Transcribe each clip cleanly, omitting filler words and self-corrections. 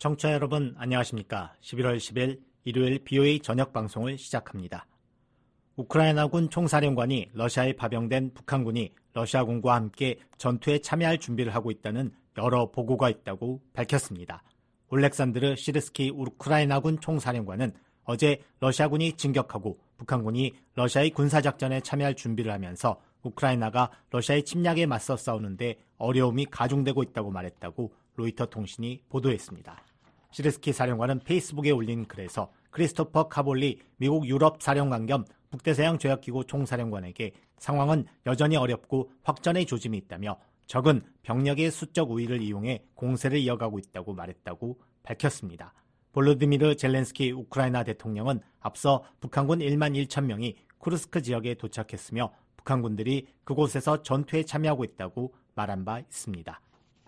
청취자 여러분 안녕하십니까? 11월 10일 일요일 BOA 저녁 방송을 시작합니다. 우크라이나군 총사령관이 러시아에 파병된 북한군이 러시아군과 함께 전투에 참여할 준비를 하고 있다는 여러 보고가 있다고 밝혔습니다. 올렉산드르 시르스키 우크라이나군 총사령관은 어제 러시아군이 진격하고 북한군이 러시아의 군사작전에 참여할 준비를 하면서 우크라이나가 러시아의 침략에 맞서 싸우는데 어려움이 가중되고 있다고 말했다고 로이터 통신이 보도했습니다. 시르스키 사령관은 페이스북에 올린 글에서 크리스토퍼 카볼리 미국 유럽 사령관 겸 북대서양 조약기구 총사령관에게 상황은 여전히 어렵고 확전의 조짐이 있다며 적은 병력의 수적 우위를 이용해 공세를 이어가고 있다고 말했다고 밝혔습니다. 볼로디미르 젤렌스키 우크라이나 대통령은 앞서 북한군 1만 1천 명이 쿠르스크 지역에 도착했으며 북한군들이 그곳에서 전투에 참여하고 있다고 말한 바 있습니다.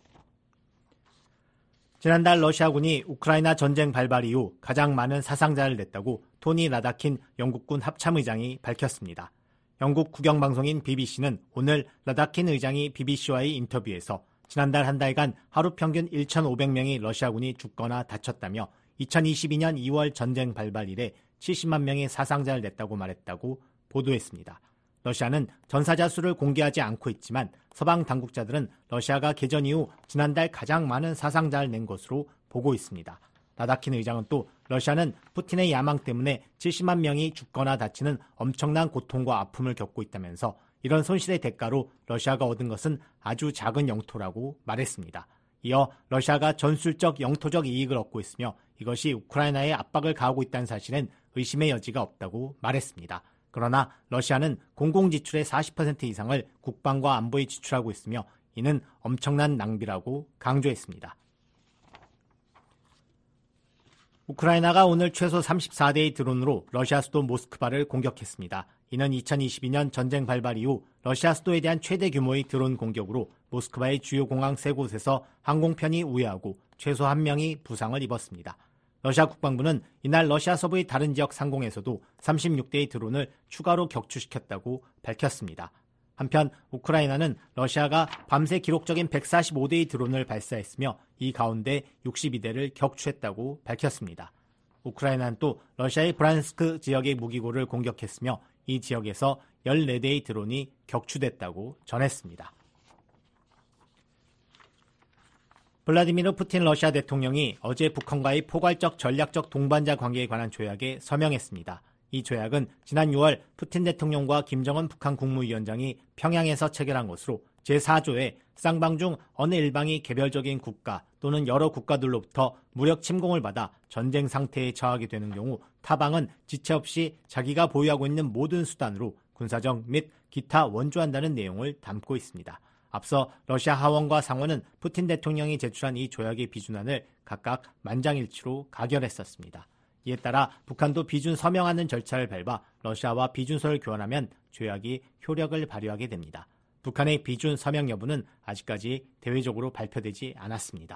지난달 러시아군이 우크라이나 전쟁 발발 이후 가장 많은 사상자를 냈다고 토니 라다킨 영국군 합참의장이 밝혔습니다. 영국 국영방송인 BBC는 오늘 라다킨 의장이 BBC와의 인터뷰에서 지난달 한 달간 하루 평균 1,500명이 러시아군이 죽거나 다쳤다며 2022년 2월 전쟁 발발 이래 70만 명의 사상자를 냈다고 말했다고 보도했습니다. 러시아는 전사자 수를 공개하지 않고 있지만 서방 당국자들은 러시아가 개전 이후 지난달 가장 많은 사상자를 낸 것으로 보고 있습니다. 라다킨 의장은 또 러시아는 푸틴의 야망 때문에 70만 명이 죽거나 다치는 엄청난 고통과 아픔을 겪고 있다면서 이런 손실의 대가로 러시아가 얻은 것은 아주 작은 영토라고 말했습니다. 이어 러시아가 전술적 영토적 이익을 얻고 있으며 이것이 우크라이나에 압박을 가하고 있다는 사실엔 의심의 여지가 없다고 말했습니다. 그러나 러시아는 공공지출의 40% 이상을 국방과 안보에 지출하고 있으며 이는 엄청난 낭비라고 강조했습니다. 우크라이나가 오늘 최소 34대의 드론으로 러시아 수도 모스크바를 공격했습니다. 이는 2022년 전쟁 발발 이후 러시아 수도에 대한 최대 규모의 드론 공격으로 모스크바의 주요 공항 3곳에서 항공편이 우회하고 최소 1명이 부상을 입었습니다. 러시아 국방부는 이날 러시아 서부의 다른 지역 상공에서도 36대의 드론을 추가로 격추시켰다고 밝혔습니다. 한편 우크라이나는 러시아가 밤새 기록적인 145대의 드론을 발사했으며 이 가운데 62대를 격추했다고 밝혔습니다. 우크라이나는 또 러시아의 브란스크 지역의 무기고를 공격했으며 이 지역에서 14대의 드론이 격추됐다고 전했습니다. 블라디미르 푸틴 러시아 대통령이 어제 북한과의 포괄적 전략적 동반자 관계에 관한 조약에 서명했습니다. 이 조약은 지난 6월 푸틴 대통령과 김정은 북한 국무위원장이 평양에서 체결한 것으로 제4조에 쌍방 중 어느 일방이 개별적인 국가 또는 여러 국가들로부터 무력 침공을 받아 전쟁 상태에 처하게 되는 경우 타방은 지체 없이 자기가 보유하고 있는 모든 수단으로 군사적 및 기타 원조한다는 내용을 담고 있습니다. 앞서 러시아 하원과 상원은 푸틴 대통령이 제출한 이 조약의 비준안을 각각 만장일치로 가결했었습니다. 이에 따라 북한도 비준 서명하는 절차를 밟아 러시아와 비준서를 교환하면 조약이 효력을 발휘하게 됩니다. 북한의 비준 서명 여부는 아직까지 대외적으로 발표되지 않았습니다.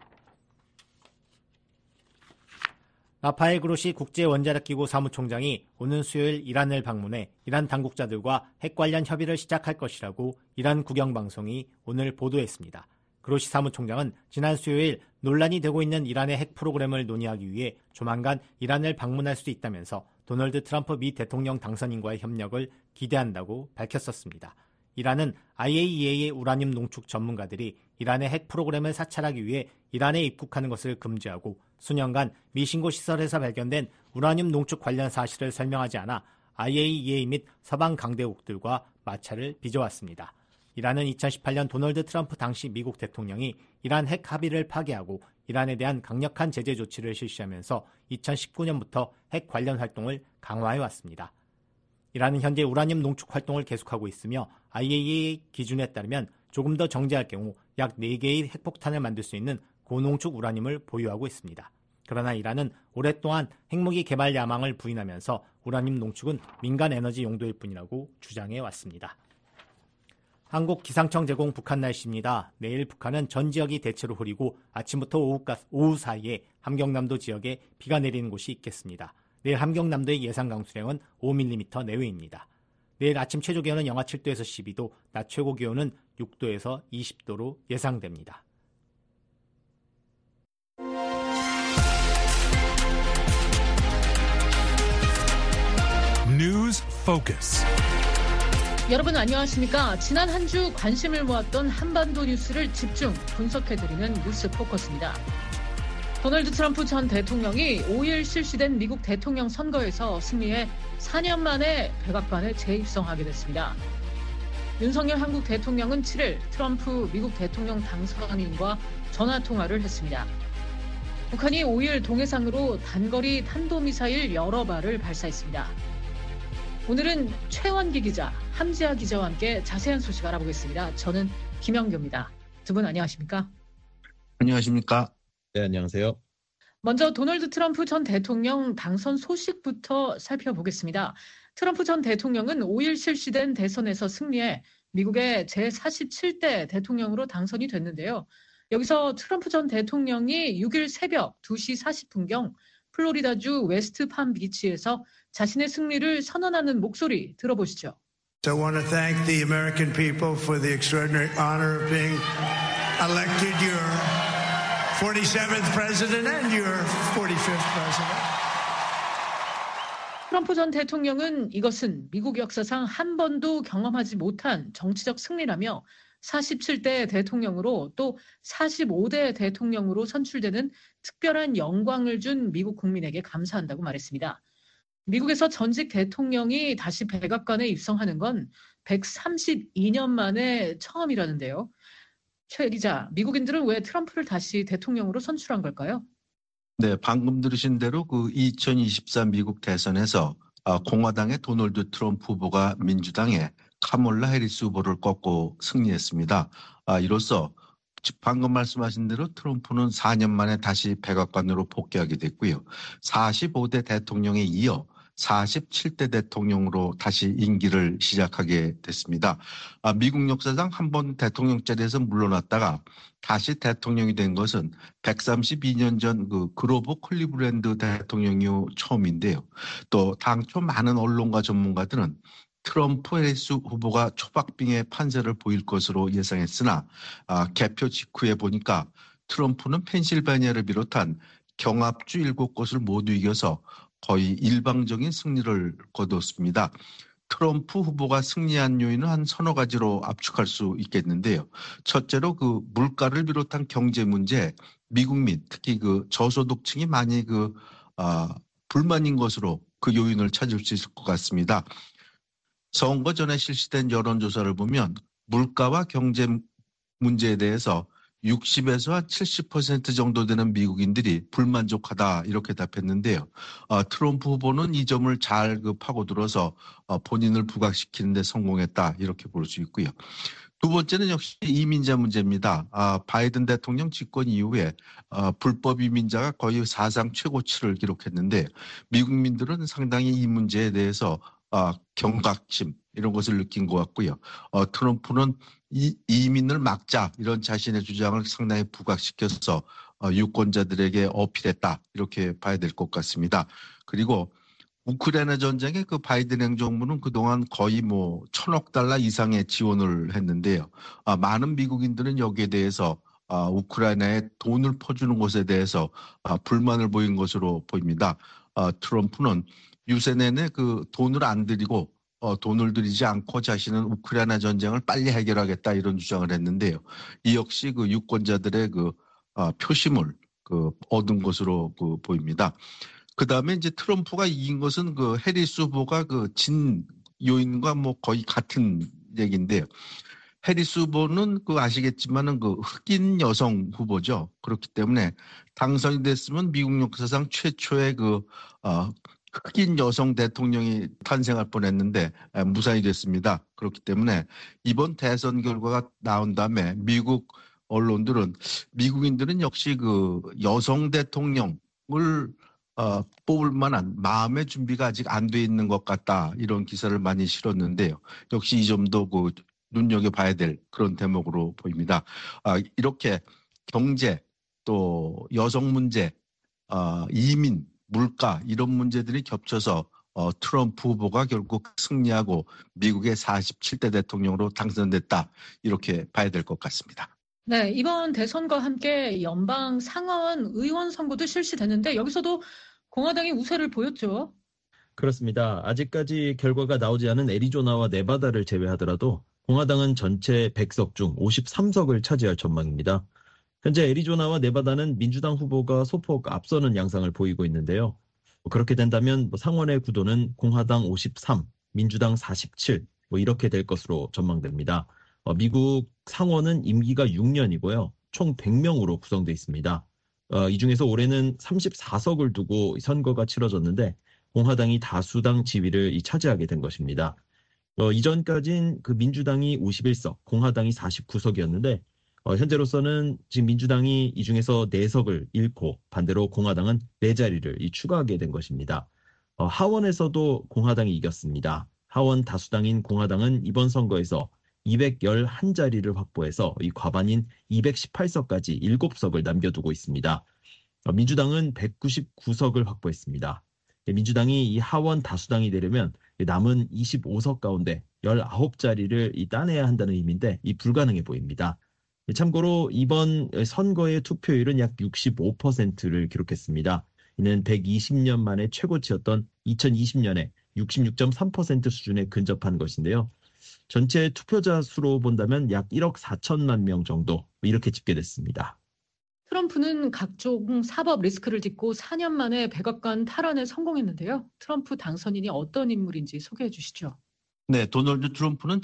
라파엘 그로시 국제원자력기구 사무총장이 오는 수요일 이란을 방문해 이란 당국자들과 핵 관련 협의를 시작할 것이라고 이란 국영방송이 오늘 보도했습니다. 그로시 사무총장은 지난 수요일 논란이 되고 있는 이란의 핵 프로그램을 논의하기 위해 조만간 이란을 방문할 수도 있다면서 도널드 트럼프 미 대통령 당선인과의 협력을 기대한다고 밝혔었습니다. 이란은 IAEA의 우라늄 농축 전문가들이 이란의 핵 프로그램을 사찰하기 위해 이란에 입국하는 것을 금지하고 수년간 미신고 시설에서 발견된 우라늄 농축 관련 사실을 설명하지 않아 IAEA 및 서방 강대국들과 마찰을 빚어왔습니다. 이란은 2018년 도널드 트럼프 당시 미국 대통령이 이란 핵 합의를 파기하고 이란에 대한 강력한 제재 조치를 실시하면서 2019년부터 핵 관련 활동을 강화해왔습니다. 이란은 현재 우라늄 농축 활동을 계속하고 있으며 IAEA 기준에 따르면 조금 더 정제할 경우 약 4개의 핵폭탄을 만들 수 있는 고농축 우라늄을 보유하고 있습니다. 그러나 이란은 오랫동안 핵무기 개발 야망을 부인하면서 우라늄 농축은 민간 에너지 용도일 뿐이라고 주장해왔습니다. 한국 기상청 제공 북한 날씨입니다. 내일 북한은 전 지역이 대체로 흐리고 아침부터 오후 사이에 함경남도 지역에 비가 내리는 곳이 있겠습니다. 내일 함경남도의 예상 강수량은 5mm 내외입니다. 내일 아침 최저 기온은 영하 7도에서 12도, 낮 최고 기온은 6도에서 20도로 예상됩니다. News Focus. 여러분 안녕하십니까? 지난 한 주 관심을 모았던 한반도 뉴스를 집중 분석해드리는 뉴스 포커스입니다. 도널드 트럼프 전 대통령이 5일 실시된 미국 대통령 선거에서 승리해 4년 만에 백악관에 재입성하게 됐습니다. 윤석열 한국 대통령은 7일 트럼프 미국 대통령 당선인과 전화통화를 했습니다. 북한이 5일 동해상으로 단거리 탄도미사일 여러 발을 발사했습니다. 오늘은 최원기 기자, 함지아 기자와 함께 자세한 소식 알아보겠습니다. 저는 김영규입니다. 두 분 안녕하십니까? 안녕하십니까? 네, 안녕하세요. 먼저 도널드 트럼프 전 대통령 당선 소식부터 살펴보겠습니다. 트럼프 전 대통령은 5일 실시된 대선에서 승리해 미국의 제47대 대통령으로 당선이 됐는데요. 여기서 트럼프 전 대통령이 6일 새벽 2시 40분경 플로리다주 웨스트팜비치에서 자신의 승리를 선언하는 목소리 들어보시죠. I want to thank the American people for the extraordinary honor of being elected your 47th president and your 45th president. 트럼프 전 대통령은 이것은 미국 역사상 한 번도 경험하지 못한 정치적 승리라며 47대 대통령으로 또 45대 대통령으로 선출되는 특별한 영광을 준 미국 국민에게 감사한다고 말했습니다. 미국에서 전직 대통령이 다시 백악관에 입성하는 건 132년 만에 처음이라는데요. 최 기자, 미국인들은 왜 트럼프를 다시 대통령으로 선출한 걸까요? 네, 방금 들으신 대로 그 2024 미국 대선에서 공화당의 도널드 트럼프 후보가 민주당의 카몰라 해리스 후보를 꺾고 승리했습니다. 이로써 방금 말씀하신 대로 트럼프는 4년 만에 다시 백악관으로 복귀하게 됐고요. 45대 대통령에 이어 47대 대통령으로 다시 임기를 시작하게 됐습니다. 미국 역사상 한 번 대통령 자리에서 물러났다가 다시 대통령이 된 것은 132년 전 그 그로버 클리브랜드 대통령이 처음인데요. 또 당초 많은 언론과 전문가들은 트럼프 해리스 후보가 초박빙의 판세를 보일 것으로 예상했으나 개표 직후에 보니까 트럼프는 펜실베니아를 비롯한 경합주 7곳을 모두 이겨서 거의 일방적인 승리를 거뒀습니다. 트럼프 후보가 승리한 요인은 한 서너 가지로 압축할 수 있겠는데요. 첫째로 그 물가를 비롯한 경제 문제, 미국 민 특히 그 저소득층이 많이 불만인 것으로 그 요인을 찾을 수 있을 것 같습니다. 선거 전에 실시된 여론조사를 보면 물가와 경제 문제에 대해서 60에서 70% 정도 되는 미국인들이 불만족하다 이렇게 답했는데요. 트럼프 후보는 이 점을 잘 파고들어서 본인을 부각시키는 데 성공했다 이렇게 볼 수 있고요. 두 번째는 역시 이민자 문제입니다. 바이든 대통령 집권 이후에 불법 이민자가 거의 사상 최고치를 기록했는데 미국민들은 상당히 이 문제에 대해서 경각심 이런 것을 느낀 것 같고요. 트럼프는 이민을 막자 이런 자신의 주장을 상당히 부각시켜서 유권자들에게 어필했다 이렇게 봐야 될 것 같습니다. 그리고 우크라이나 전쟁에 그 바이든 행정부는 그동안 거의 $1,000억 이상의 지원을 했는데요. 많은 미국인들은 여기에 대해서 우크라이나에 돈을 퍼주는 것에 대해서 불만을 보인 것으로 보입니다. 트럼프는 유세 내내 그 돈을 안 들이고 돈을 들이지 않고 자신은 우크라이나 전쟁을 빨리 해결하겠다 이런 주장을 했는데요. 이 역시 그 유권자들의 표심을 얻은 것으로 보입니다. 그 다음에 이제 트럼프가 이긴 것은 그 해리스 후보가 진 요인과 거의 같은 얘기인데요. 해리스 후보는 아시겠지만은 흑인 여성 후보죠. 그렇기 때문에 당선이 됐으면 미국 역사상 최초의 흑인 여성 대통령이 탄생할 뻔했는데 무산이 됐습니다. 그렇기 때문에 이번 대선 결과가 나온 다음에 미국 언론들은 미국인들은 역시 여성 대통령을 뽑을 만한 마음의 준비가 아직 안 돼 있는 것 같다 이런 기사를 많이 실었는데요. 역시 이 점도 눈여겨봐야 될 그런 대목으로 보입니다. 이렇게 경제 또 여성 문제, 이민 물가 이런 문제들이 겹쳐서 트럼프 후보가 결국 승리하고 미국의 47대 대통령으로 당선됐다 이렇게 봐야 될 것 같습니다. 네, 이번 대선과 함께 연방 상하원 의원 선거도 실시됐는데 여기서도 공화당이 우세를 보였죠. 그렇습니다. 아직까지 결과가 나오지 않은 애리조나와 네바다를 제외하더라도 공화당은 전체 100석 중 53석을 차지할 전망입니다. 현재 애리조나와 네바다는 민주당 후보가 소폭 앞서는 양상을 보이고 있는데요. 그렇게 된다면 상원의 구도는 공화당 53, 민주당 47 이렇게 될 것으로 전망됩니다. 미국 상원은 임기가 6년이고요. 총 100명으로 구성되어 있습니다. 이 중에서 올해는 34석을 두고 선거가 치러졌는데 공화당이 다수당 지위를 차지하게 된 것입니다. 이전까진 그 민주당이 51석, 공화당이 49석이었는데 현재로서는 지금 민주당이 이 중에서 4석을 잃고 반대로 공화당은 4자리를 추가하게 된 것입니다. 하원에서도 공화당이 이겼습니다. 하원 다수당인 공화당은 이번 선거에서 211자리를 확보해서 이 과반인 218석까지 7석을 남겨두고 있습니다. 민주당은 199석을 확보했습니다. 민주당이 이 하원 다수당이 되려면 남은 25석 가운데 19자리를 따내야 한다는 의미인데 불가능해 보입니다. 참고로 이번 선거의 투표율은 약 65%를 기록했습니다. 이는 120년 만에 최고치였던 2020년에 66.3% 수준에 근접한 것인데요. 전체 투표자 수로 본다면 약 1억 4천만 명 정도 이렇게 집계됐습니다. 트럼프는 각종 사법 리스크를 딛고 4년 만에 백악관 탈환에 성공했는데요. 트럼프 당선인이 어떤 인물인지 소개해 주시죠. 네, 도널드 트럼프는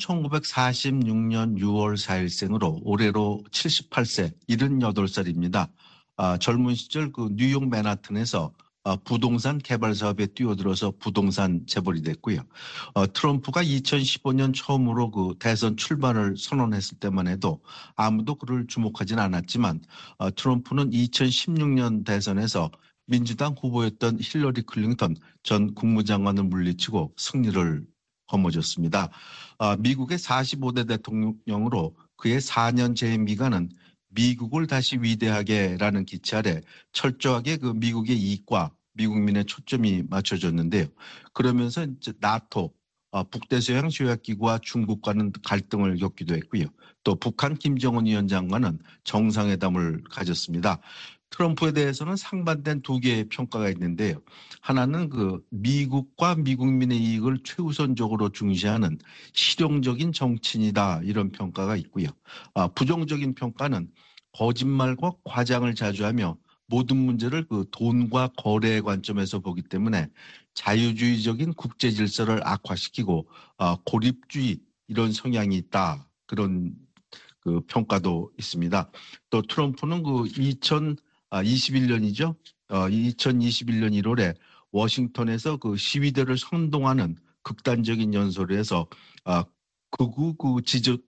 1946년 6월 4일생으로 올해로 78세, 78살입니다. 젊은 시절 그 뉴욕 맨하튼에서 부동산 개발 사업에 뛰어들어서 부동산 재벌이 됐고요. 트럼프가 2015년 처음으로 그 대선 출마를 선언했을 때만 해도 아무도 그를 주목하진 않았지만 트럼프는 2016년 대선에서 민주당 후보였던 힐러리 클린턴 전 국무장관을 물리치고 승리를 거머쥐었습니다. 미국의 45대 대통령으로 그의 4년 재임 기간은 미국을 다시 위대하게라는 기치 아래 철저하게 그 미국의 이익과 미국민의 초점이 맞춰졌는데요. 그러면서 이제 나토, 북대서양 조약기구와 중국과는 갈등을 겪기도 했고요. 또 북한 김정은 위원장과는 정상회담을 가졌습니다. 트럼프에 대해서는 상반된 두 개의 평가가 있는데요. 하나는 그 미국과 미국민의 이익을 최우선적으로 중시하는 실용적인 정치인이다 이런 평가가 있고요. 부정적인 평가는 거짓말과 과장을 자주 하며 모든 문제를 그 돈과 거래의 관점에서 보기 때문에 자유주의적인 국제 질서를 악화시키고 고립주의 이런 성향이 있다 그런 그 평가도 있습니다. 또 트럼프는 그 2021년이죠. 2021년 1월에 워싱턴에서 그 시위대를 선동하는 극단적인 연설을 해서 극우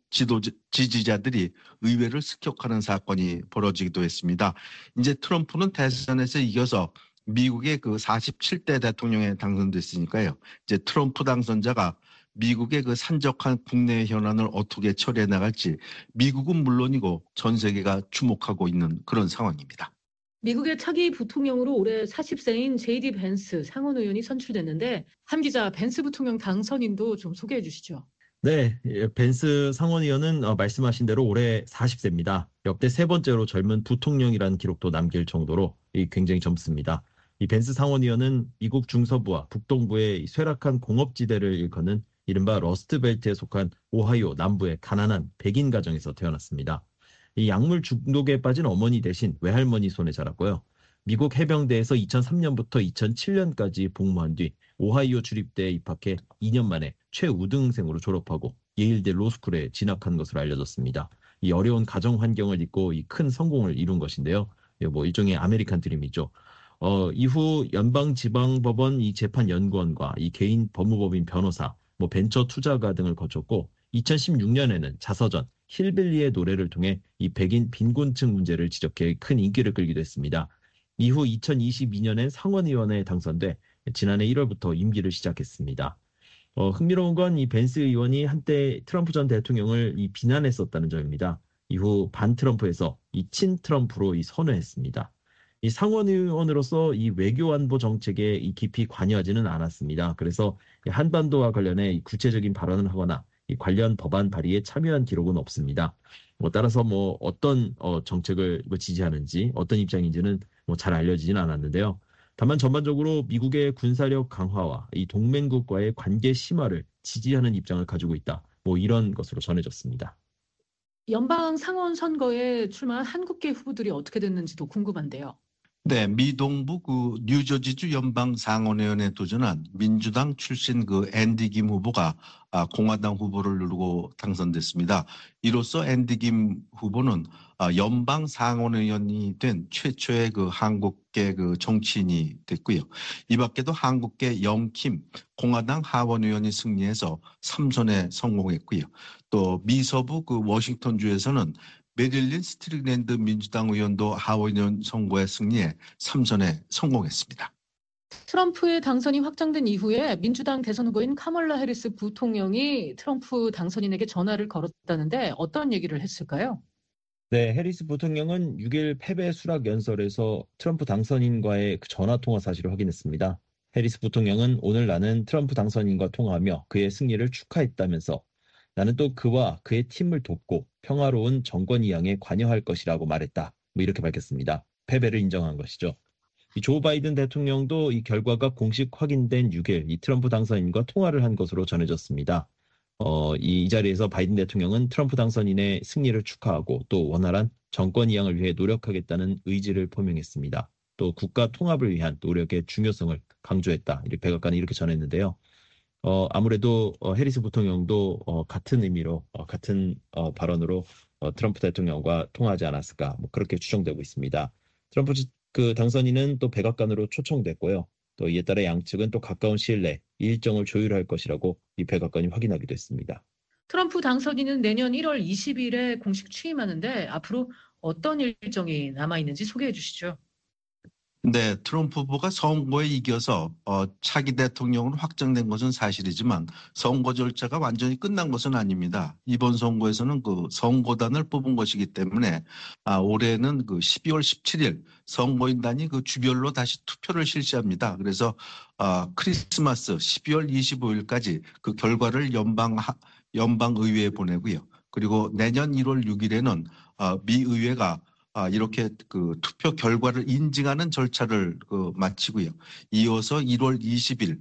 지지자들이 의회를 습격하는 사건이 벌어지기도 했습니다. 이제 트럼프는 대선에서 이겨서 미국의 그 47대 대통령에 당선됐으니까요. 이제 트럼프 당선자가 미국의 그 산적한 국내 현안을 어떻게 처리해 나갈지 미국은 물론이고 전 세계가 주목하고 있는 그런 상황입니다. 미국의 차기 부통령으로 올해 40세인 JD 벤스 상원 의원이 선출됐는데 한 기자 벤스 부통령 당선인도 좀 소개해 주시죠. 네, 벤스 상원 의원은 말씀하신 대로 올해 40세입니다. 역대 세 번째로 젊은 부통령이라는 기록도 남길 정도로 굉장히 젊습니다. 이 벤스 상원 의원은 미국 중서부와 북동부의 쇠락한 공업지대를 일컫는 이른바 러스트벨트에 속한 오하이오 남부의 가난한 백인 가정에서 태어났습니다. 이 약물 중독에 빠진 어머니 대신 외할머니 손에 자랐고요. 미국 해병대에서 2003년부터 2007년까지 복무한 뒤 오하이오 주립대에 입학해 2년 만에 최우등생으로 졸업하고 예일대 로스쿨에 진학한 것으로 알려졌습니다. 이 어려운 가정 환경을 딛고 이 큰 성공을 이룬 것인데요. 뭐 일종의 아메리칸 드림이죠. 이후 연방지방법원 이 재판연구원과 이 개인 법무법인 변호사, 뭐 벤처 투자가 등을 거쳤고 2016년에는 자서전 힐빌리의 노래를 통해 이 백인 빈곤층 문제를 지적해 큰 인기를 끌기도 했습니다. 이후 2022년엔 상원의원에 당선돼 지난해 1월부터 임기를 시작했습니다. 흥미로운 건 이 벤스 의원이 한때 트럼프 전 대통령을 비난했었다는 점입니다. 이후 반트럼프에서 이 친트럼프로 선회했습니다. 이 상원의원으로서 이 외교안보 정책에 깊이 관여하지는 않았습니다. 그래서 한반도와 관련해 구체적인 발언을 하거나 이 관련 법안 발의에 참여한 기록은 없습니다. 따라서 어떤 정책을 지지하는지 어떤 입장인지는 잘 알려지진 않았는데요. 다만 전반적으로 미국의 군사력 강화와 이 동맹국과의 관계 심화를 지지하는 입장을 가지고 있다. 이런 것으로 전해졌습니다. 연방 상원 선거에 출마한 한국계 후보들이 어떻게 됐는지도 궁금한데요. 네, 미 동부 뉴저지주 연방 상원의원에 도전한 민주당 출신 앤디 김 후보가 공화당 후보를 누르고 당선됐습니다. 이로써 앤디 김 후보는 연방 상원의원이 된 최초의 한국계 정치인이 됐고요. 이 밖에도 한국계 영킴 공화당 하원의원이 승리해서 3선에 성공했고요. 또 미서부 워싱턴주에서는 메릴린 스트릭랜드 민주당 의원도 하원의원 선거에 승리해 3선에 성공했습니다. 트럼프의 당선이 확정된 이후에 민주당 대선 후보인 카멀라 해리스 부통령이 트럼프 당선인에게 전화를 걸었다는데 어떤 얘기를 했을까요? 네, 해리스 부통령은 6일 패배 수락 연설에서 트럼프 당선인과의 전화 통화 사실을 확인했습니다. 해리스 부통령은 오늘 나는 트럼프 당선인과 통화하며 그의 승리를 축하했다면서 나는 또 그와 그의 팀을 돕고 평화로운 정권 이양에 관여할 것이라고 말했다. 이렇게 밝혔습니다. 패배를 인정한 것이죠. 조 바이든 대통령도 이 결과가 공식 확인된 6일 이 트럼프 당선인과 통화를 한 것으로 전해졌습니다. 이 자리에서 바이든 대통령은 트럼프 당선인의 승리를 축하하고 또 원활한 정권 이양을 위해 노력하겠다는 의지를 표명했습니다. 또 국가 통합을 위한 노력의 중요성을 강조했다. 백악관이 이렇게 전했는데요. 아무래도 해리스 부통령도 같은 의미로 같은 발언으로 트럼프 대통령과 통화하지 않았을까 그렇게 추정되고 있습니다. 트럼프 당선인은 또 백악관으로 초청됐고요. 또 이에 따라 양측은 또 가까운 시일 내 일정을 조율할 것이라고 이 백악관이 확인하기도 했습니다. 트럼프 당선인은 내년 1월 20일에 공식 취임하는데 앞으로 어떤 일정이 남아있는지 소개해 주시죠. 네, 트럼프 후보가 선거에 이겨서 차기 대통령으로 확정된 것은 사실이지만 선거 절차가 완전히 끝난 것은 아닙니다. 이번 선거에서는 선거단을 뽑은 것이기 때문에 올해는 12월 17일 선거인단이 주별로 다시 투표를 실시합니다. 그래서 크리스마스 12월 25일까지 그 결과를 연방의회에 보내고요. 그리고 내년 1월 6일에는 미 의회가 이렇게 투표 결과를 인증하는 절차를 마치고요. 이어서 1월 20일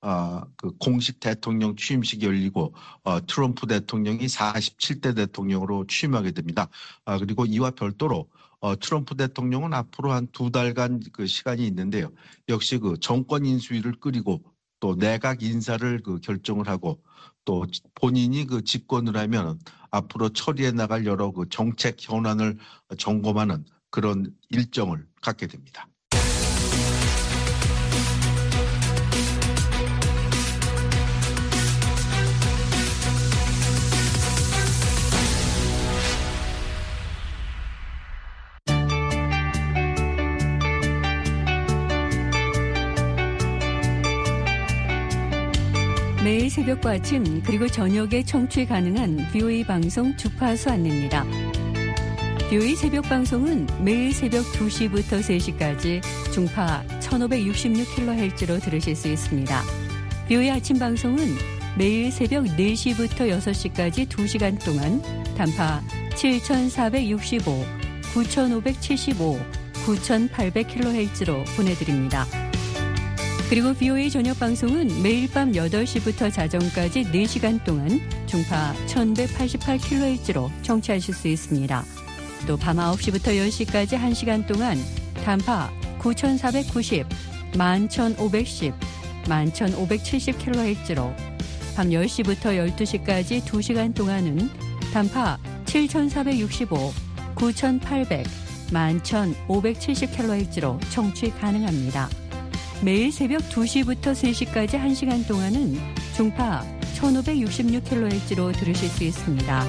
공식 대통령 취임식이 열리고 트럼프 대통령이 47대 대통령으로 취임하게 됩니다. 그리고 이와 별도로 트럼프 대통령은 앞으로 한 2달간 시간이 있는데요. 역시 정권 인수위를 꾸리고 또 내각 인사를 결정을 하고 또 본인이 집권을 하면 앞으로 처리해 나갈 여러 정책 현안을 점검하는 그런 일정을 갖게 됩니다. 매일 새벽과 아침 그리고 저녁에 청취 가능한 VOA 방송 주파수 안내입니다. VOA 새벽 방송은 매일 새벽 2시부터 3시까지 중파 1566kHz로 들으실 수 있습니다. VOA 아침 방송은 매일 새벽 4시부터 6시까지 2시간 동안 단파 7465, 9575, 9800kHz로 보내드립니다. 그리고 VOA 저녁 방송은 매일 밤 8시부터 자정까지 4시간 동안 중파 1188kHz로 청취하실 수 있습니다. 또 밤 9시부터 10시까지 1시간 동안 단파 9490, 11510, 11570kHz로 밤 10시부터 12시까지 2시간 동안은 단파 7465, 9800, 11570kHz로 청취 가능합니다. 매일 새벽 2시부터 3시까지 1시간 동안은 중파 1566kHz로 들으실 수 있습니다.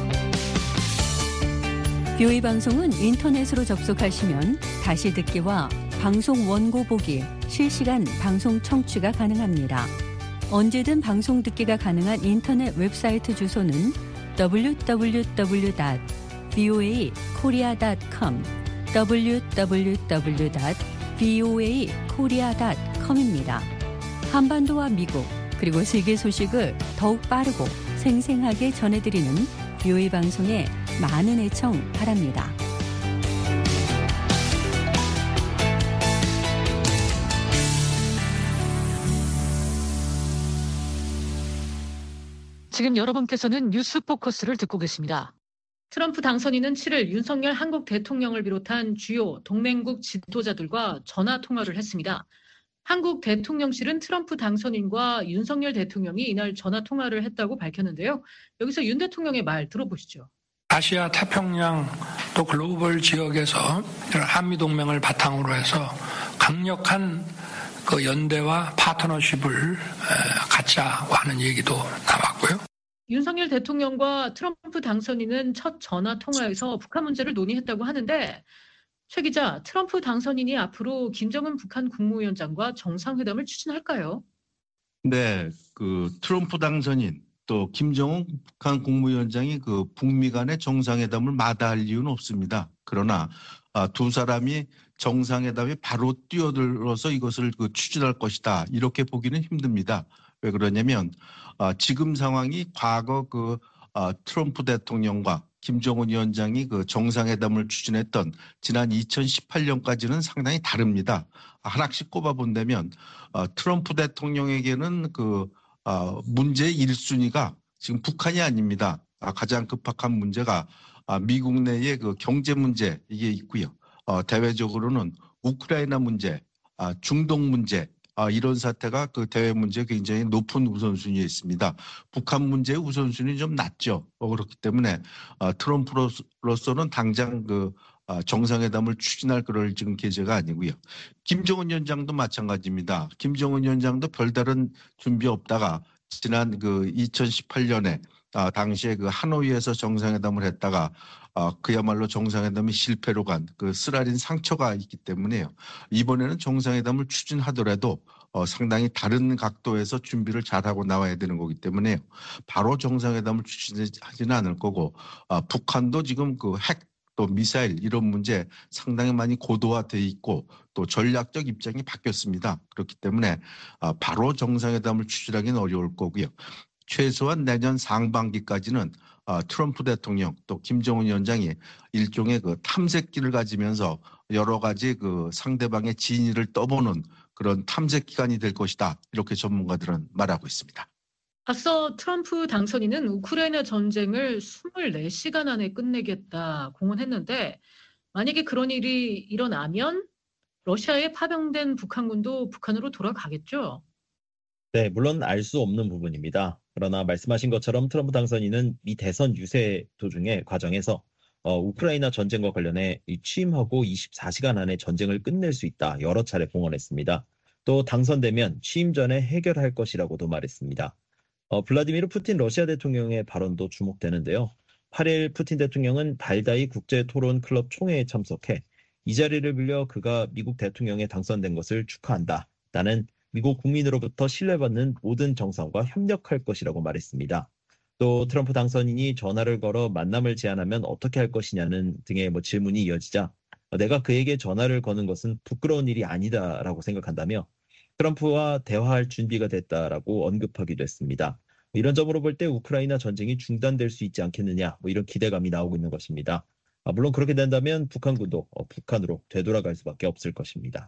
VOA 방송은 인터넷으로 접속하시면 다시 듣기와 방송 원고 보기, 실시간 방송 청취가 가능합니다. 언제든 방송 듣기가 가능한 인터넷 웹사이트 주소는 www.voakorea.com, www.voakorea.com입니다. 한반도와 미국 그리고 세계 소식을 더욱 빠르고 생생하게 전해드리는 VOA 방송에 많은 애청 바랍니다. 지금 여러분께서는 뉴스 포커스를 듣고 계십니다. 트럼프 당선인은 7일 윤석열 한국 대통령을 비롯한 주요 동맹국 지도자들과 전화 통화를 했습니다. 한국 대통령실은 트럼프 당선인과 윤석열 대통령이 이날 전화 통화를 했다고 밝혔는데요. 여기서 윤 대통령의 말 들어보시죠. 아시아 태평양 또 글로벌 지역에서 한미동맹을 바탕으로 해서 강력한 그 연대와 파트너십을 갖자고 하는 얘기도 나왔고요. 윤석열 대통령과 트럼프 당선인은 첫 전화 통화에서 북한 문제를 논의했다고 하는데 최 기자, 트럼프 당선인이 앞으로 김정은 북한 국무위원장과 정상회담을 추진할까요? 네, 그 트럼프 당선인 또 김정은 북한 국무위원장이 그 북미 간의 정상회담을 마다할 이유는 없습니다. 그러나 두 사람이 정상회담에 바로 뛰어들어서 이것을 추진할 것이다. 이렇게 보기는 힘듭니다. 왜 그러냐면 지금 상황이 과거 트럼프 대통령과 김정은 위원장이 그 정상회담을 추진했던 지난 2018년까지는 상당히 다릅니다. 하나씩 꼽아본다면 트럼프 대통령에게는 문제의 1순위가 지금 북한이 아닙니다. 가장 급박한 문제가 미국 내의 그 경제 문제 이게 있고요. 대외적으로는 우크라이나 문제, 중동 문제 이런 사태가 그 대외 문제에 굉장히 높은 우선순위에 있습니다. 북한 문제의 우선순위는 좀 낮죠. 그렇기 때문에 트럼프로서는 당장 정상회담을 추진할 그럴 지금 계제가 아니고요. 김정은 위원장도 마찬가지입니다. 김정은 위원장도 별다른 준비 없다가 지난 2018년에 당시에 하노이에서 정상회담을 했다가 그야말로 정상회담이 실패로 간 쓰라린 상처가 있기 때문에요. 이번에는 정상회담을 추진하더라도 상당히 다른 각도에서 준비를 잘하고 나와야 되는 거기 때문에요. 바로 정상회담을 추진하지는 않을 거고 북한도 지금 핵 또 미사일 이런 문제 상당히 많이 고도화돼 있고 또 전략적 입장이 바뀌었습니다. 그렇기 때문에 바로 정상회담을 추진하기는 어려울 거고요. 최소한 내년 상반기까지는 트럼프 대통령 또 김정은 위원장이 일종의 탐색기를 가지면서 여러 가지 상대방의 진위를 떠보는 그런 탐색 기간이 될 것이다. 이렇게 전문가들은 말하고 있습니다. 앞서 트럼프 당선인은 우크라이나 전쟁을 24시간 안에 끝내겠다 공언했는데 만약에 그런 일이 일어나면 러시아에 파병된 북한군도 북한으로 돌아가겠죠? 네, 물론 알 수 없는 부분입니다. 그러나 말씀하신 것처럼 트럼프 당선인은 미 대선 유세 도중에 과정에서 우크라이나 전쟁과 관련해 취임하고 24시간 안에 전쟁을 끝낼 수 있다 여러 차례 공언했습니다. 또 당선되면 취임 전에 해결할 것이라고도 말했습니다. 블라디미르 푸틴 러시아 대통령의 발언도 주목되는데요. 8일 푸틴 대통령은 발다이 국제토론클럽 총회에 참석해 이 자리를 빌려 그가 미국 대통령에 당선된 것을 축하한다. 나는 미국 국민으로부터 신뢰받는 모든 정상과 협력할 것이라고 말했습니다. 또 트럼프 당선인이 전화를 걸어 만남을 제안하면 어떻게 할 것이냐는 등의 질문이 이어지자 내가 그에게 전화를 거는 것은 부끄러운 일이 아니다라고 생각한다며 트럼프와 대화할 준비가 됐다라고 언급하기도 했습니다. 이런 점으로 볼 때 우크라이나 전쟁이 중단될 수 있지 않겠느냐 이런 기대감이 나오고 있는 것입니다. 물론 그렇게 된다면 북한군도 북한으로 되돌아갈 수밖에 없을 것입니다.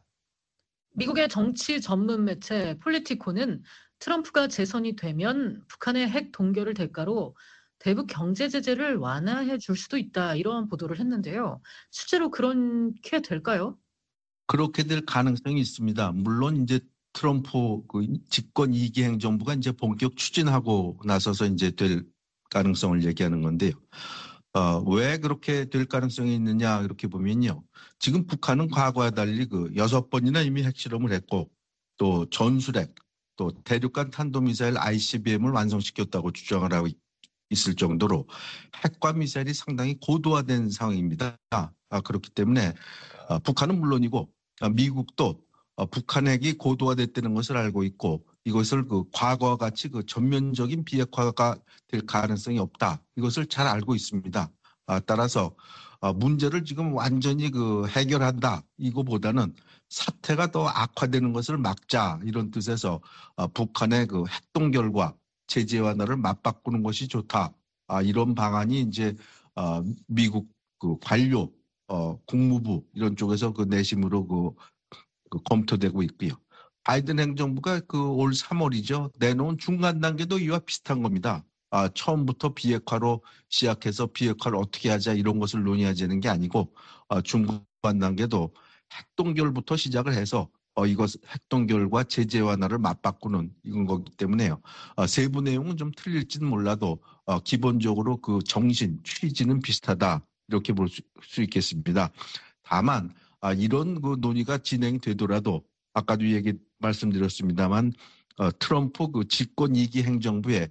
미국의 정치 전문 매체 폴리티코는 트럼프가 재선이 되면 북한의 핵 동결을 대가로 대북 경제 제재를 완화해 줄 수도 있다 이런 보도를 했는데요. 실제로 그렇게 될까요? 그렇게 될 가능성이 있습니다. 물론 이제 트럼프 집권 2기 행정부가 이제 본격 추진하고 나서서 이제 될 가능성을 얘기하는 건데요. 왜 그렇게 될 가능성이 있느냐 이렇게 보면요. 지금 북한은 과거와 달리 6번이나 이미 핵실험을 했고 또 전술핵 또 대륙간 탄도미사일 ICBM을 완성시켰다고 주장을 하고 있을 정도로 핵과 미사일이 상당히 고도화된 상황입니다. 그렇기 때문에 북한은 물론이고 미국도 북한 핵이 고도화됐다는 것을 알고 있고 이것을 과거와 같이 전면적인 비핵화가 될 가능성이 없다. 이것을 잘 알고 있습니다. 따라서 문제를 지금 완전히 해결한다. 이거보다는 사태가 더 악화되는 것을 막자 이런 뜻에서 북한의 핵동결과 제재 완화를 맞바꾸는 것이 좋다. 이런 방안이 이제 미국 관료 국무부 이런 쪽에서 내심으로 검토되고 있고요. 바이든 행정부가 올 3월이죠. 내놓은 중간 단계도 이와 비슷한 겁니다. 처음부터 비핵화로 시작해서 비핵화를 어떻게 하자 이런 것을 논의하자는 게 아니고 중간 단계도 핵동결부터 시작을 해서 이것 핵동결과 제재 완화를 맞바꾸는 이건 거기 때문에요. 세부 내용은 좀 틀릴지는 몰라도 기본적으로 그 정신, 취지는 비슷하다 이렇게 볼 수 있겠습니다. 다만 이런 그 논의가 진행되더라도 아까도 말씀드렸습니다만 트럼프 그 집권 2기 행정부의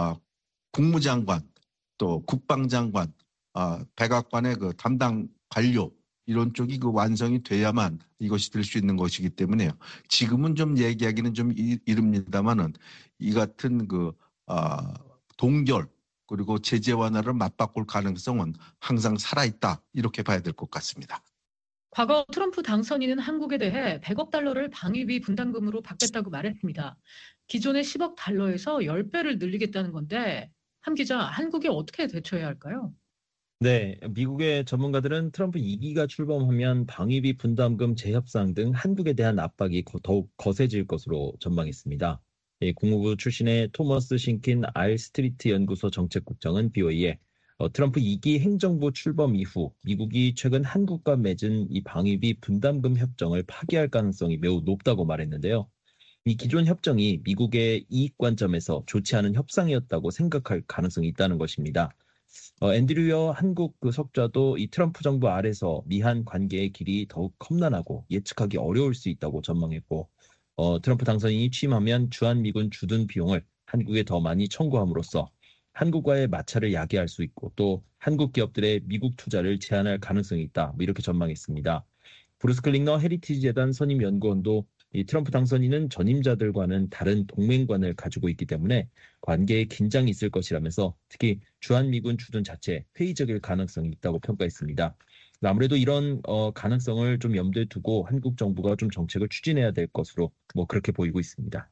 국무장관 또 국방장관, 백악관의 그 담당 관료 이런 쪽이 그 완성이 돼야만 이것이 될 수 있는 것이기 때문에요. 지금은 좀 얘기하기는 좀 이릅니다만은 이 같은 그 동결 그리고 제재 완화를 맞바꿀 가능성은 항상 살아있다 이렇게 봐야 될 것 같습니다. 과거 트럼프 당선인은 한국에 대해 100억 달러를 방위비 분담금으로 받겠다고 말했습니다. 기존의 10억 달러에서 10배를 늘리겠다는 건데 함 기자, 한국이 어떻게 대처해야 할까요? 네, 미국의 전문가들은 트럼프 2기가 출범하면 방위비 분담금 재협상 등 한국에 대한 압박이 더욱 거세질 것으로 전망했습니다. 국무부 출신의 토머스 싱킨 알스트리트 연구소 정책국장은 BOA에 트럼프 2기 행정부 출범 이후 미국이 최근 한국과 맺은 이 방위비 분담금 협정을 파기할 가능성이 매우 높다고 말했는데요. 이 기존 협정이 미국의 이익 관점에서 좋지 않은 협상이었다고 생각할 가능성이 있다는 것입니다. 앤드류 여 한국 그 석좌도 이 트럼프 정부 아래서 미한 관계의 길이 더욱 험난하고 예측하기 어려울 수 있다고 전망했고 트럼프 당선인이 취임하면 주한미군 주둔 비용을 한국에 더 많이 청구함으로써 한국과의 마찰을 야기할 수 있고 또 한국 기업들의 미국 투자를 제한할 가능성이 있다. 이렇게 전망했습니다. 브루스 클링너 헤리티지 재단 선임 연구원도 이 트럼프 당선인은 전임자들과는 다른 동맹관을 가지고 있기 때문에 관계에 긴장이 있을 것이라면서 특히 주한미군 주둔 자체 회의적일 가능성이 있다고 평가했습니다. 아무래도 이런 가능성을 좀 염두에 두고 한국 정부가 좀 정책을 추진해야 될 것으로 그렇게 보이고 있습니다.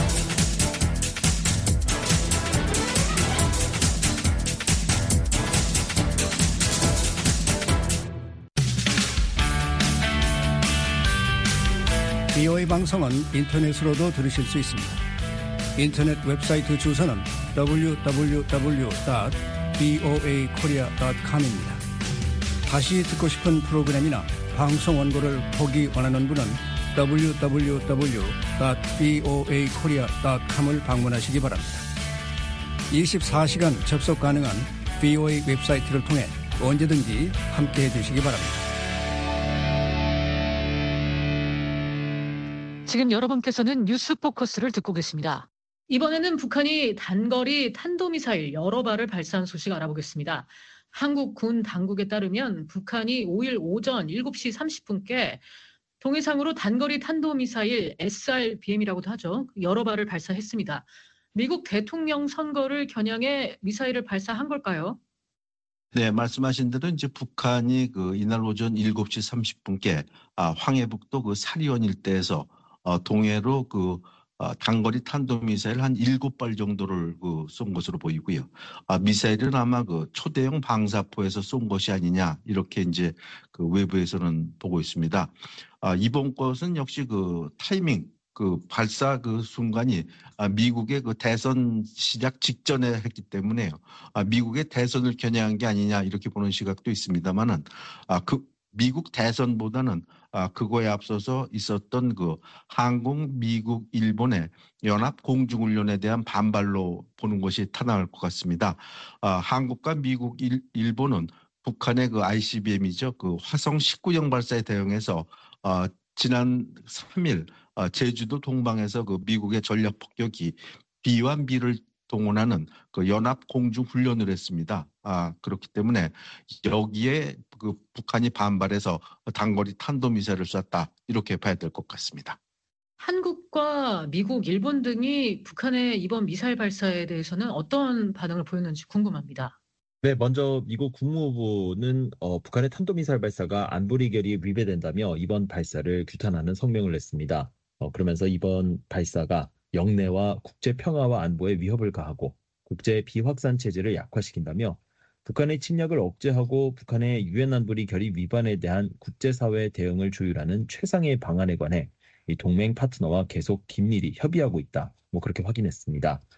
BOA 방송은 인터넷으로도 들으실 수 있습니다. 인터넷 웹사이트 주소는 www.boakorea.com입니다. 다시 듣고 싶은 프로그램이나 방송 원고를 보기 원하는 분은 www.boakorea.com을 방문하시기 바랍니다. 24시간 접속 가능한 BOA 웹사이트를 통해 언제든지 함께해 주시기 바랍니다. 지금 여러분께서는 뉴스 포커스를 듣고 계십니다. 이번에는 북한이 단거리 탄도미사일 여러 발을 발사한 소식 알아보겠습니다. 한국 군 당국에 따르면 북한이 5일 오전 7시 30분께 동해상으로 단거리 탄도미사일 SRBM이라고도 하죠. 여러 발을 발사했습니다. 미국 대통령 선거를 겨냥해 미사일을 발사한 걸까요? 네, 말씀하신 대로 이제 북한이 이날 오전 7시 30분께 황해북도 사리원 일대에서 동해로 단거리 탄도미사일 한 7발 정도를 쏜 것으로 보이고요. 미사일은 아마 초대형 방사포에서 쏜 것이 아니냐 이렇게 이제 외부에서는 보고 있습니다. 이번 것은 역시 타이밍 발사 순간이 미국의 대선 시작 직전에 했기 때문에요. 미국의 대선을 겨냥한 게 아니냐 이렇게 보는 시각도 있습니다만은 미국 대선보다는 그거에 앞서서 있었던 한국, 미국, 일본의 연합 공중훈련에 대한 반발로 보는 것이 타당할 것 같습니다. 한국과 미국, 일본은 북한의 ICBM이죠. 화성 19형 발사에 대응해서 지난 3일 제주도 동방에서 미국의 전략 폭격기 B1B를 동원하는 연합 공중 훈련을 했습니다. 그렇기 때문에 여기에 북한이 반발해서 단거리 탄도미사일을 쐈다 이렇게 봐야 될 것 같습니다. 한국과 미국, 일본 등이 북한의 이번 미사일 발사에 대해서는 어떤 반응을 보였는지 궁금합니다. 네, 먼저 미국 국무부는 북한의 탄도미사일 발사가 안보리 결의에 위배된다며 이번 발사를 규탄하는 성명을 냈습니다. 그러면서 이번 발사가 영내와 국제 평화와 안보에 위협을 가하고 국제 비확산 체제를 약화시킨다며 북한의 침략을 억제하고 북한의 유엔 안보리 결의 위반에 대한 국제사회 대응을 조율하는 최상의 방안에 관해 이 동맹 파트너와 계속 긴밀히 협의하고 있다. 그렇게 확인했습니다.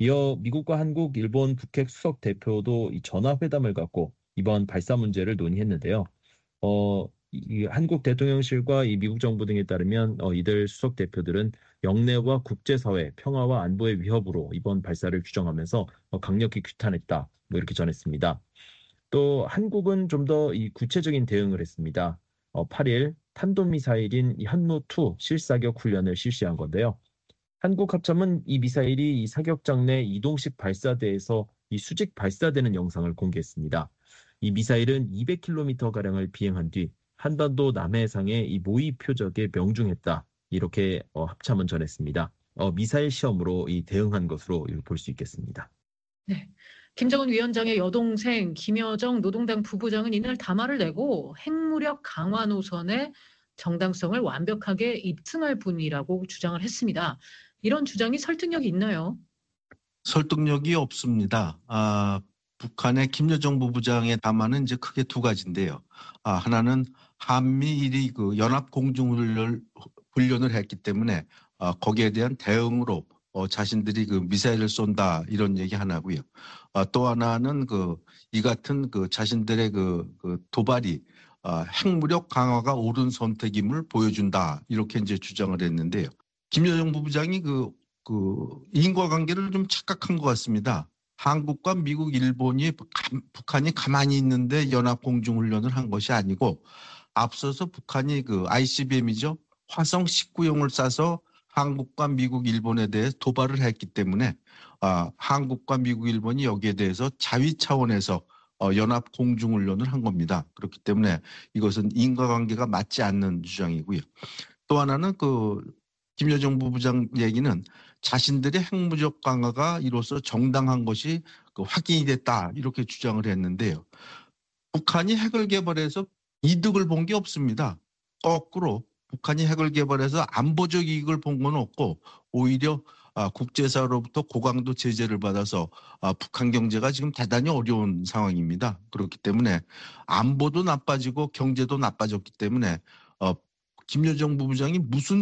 이어 미국과 한국, 일본, 북핵 수석 대표도 이 전화회담을 갖고 이번 발사 문제를 논의했는데요. 이 한국 대통령실과 이 미국 정부 등에 따르면 이들 수석 대표들은 영내와 국제사회 평화와 안보의 위협으로 이번 발사를 규정하면서 강력히 규탄했다. 뭐 이렇게 전했습니다. 또 한국은 좀 더 이 구체적인 대응을 했습니다. 8일 탄도미사일인 이 한노2 실사격 훈련을 실시한 건데요. 한국 합참은 이 미사일이 이 사격장 내 이동식 발사대에서 이 수직 발사되는 영상을 공개했습니다. 이 미사일은 200km가량을 비행한 뒤 한반도 남해상의 이 모의 표적에 명중했다. 이렇게 합참은 전했습니다. 미사일 시험으로 이 대응한 것으로 볼 수 있겠습니다. 네. 김정은 위원장의 여동생 김여정 노동당 부부장은 이날 담화를 내고 핵무력 강화 노선의 정당성을 완벽하게 입증할 분이라고 주장을 했습니다. 이런 주장이 설득력이 있나요? 설득력이 없습니다. 북한의 김여정 부부장의 담화는 이제 크게 두 가지인데요. 하나는 한미일이 그 연합 공중훈련을 했기 때문에 거기에 대한 대응으로 자신들이 그 미사일을 쏜다 이런 얘기 하나고요. 또 하나는 이 같은 자신들의 도발이 핵무력 강화가 옳은 선택임을 보여준다 이렇게 이제 주장을 했는데요. 김여정 부부장이 인과관계를 좀 착각한 것 같습니다. 한국과 미국, 일본이 북한이 가만히 있는데 연합 공중훈련을 한 것이 아니고 앞서서 북한이 ICBM이죠. 화성 19형을 쏴서 한국과 미국, 일본에 대해 도발을 했기 때문에 한국과 미국, 일본이 여기에 대해서 자위 차원에서 연합 공중훈련을 한 겁니다. 그렇기 때문에 이것은 인과관계가 맞지 않는 주장이고요. 또 하나는 김여정 부부장 얘기는 자신들의 핵무력 강화가 이로써 정당한 것이 확인이 됐다 이렇게 주장을 했는데요. 북한이 핵을 개발해서 이득을 본 게 없습니다. 거꾸로 북한이 핵을 개발해서 안보적 이익을 본 건 없고 오히려 국제사로부터 고강도 제재를 받아서 북한 경제가 지금 대단히 어려운 상황입니다. 그렇기 때문에 안보도 나빠지고 경제도 나빠졌기 때문에 김여정 부부장이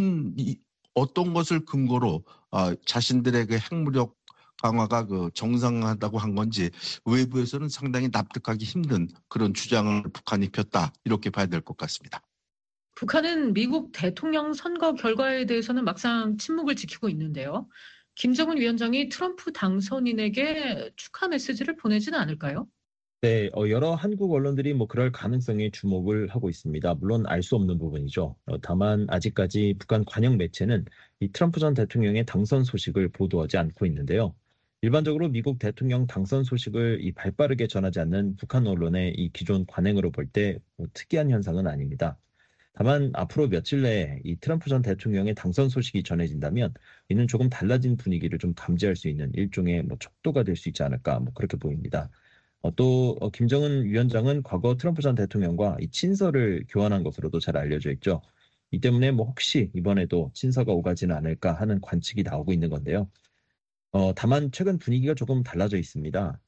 어떤 것을 근거로 자신들의 핵무력 강화가 정상하다고 한 건지 외부에서는 상당히 납득하기 힘든 그런 주장을 북한이 폈다 이렇게 봐야 될 것 같습니다. 북한은 미국 대통령 선거 결과에 대해서는 막상 침묵을 지키고 있는데요. 김정은 위원장이 트럼프 당선인에게 축하 메시지를 보내지는 않을까요? 네, 여러 한국 언론들이 그럴 가능성에 주목을 하고 있습니다. 물론 알 수 없는 부분이죠. 다만 아직까지 북한 관영 매체는 이 트럼프 전 대통령의 당선 소식을 보도하지 않고 있는데요. 일반적으로 미국 대통령 당선 소식을 이 발빠르게 전하지 않는 북한 언론의 이 기존 관행으로 볼 때 특이한 현상은 아닙니다. 다만 앞으로 며칠 내에 이 트럼프 전 대통령의 당선 소식이 전해진다면 이는 조금 달라진 분위기를 좀 감지할 수 있는 일종의 척도가 될 수 있지 않을까 그렇게 보입니다. 또 김정은 위원장은 과거 트럼프 전 대통령과 이 친서를 교환한 것으로도 잘 알려져 있죠. 이 때문에 혹시 이번에도 친서가 오가지는 않을까 하는 관측이 나오고 있는 건데요. 다만 최근 분위기가 조금 달라져 있습니다.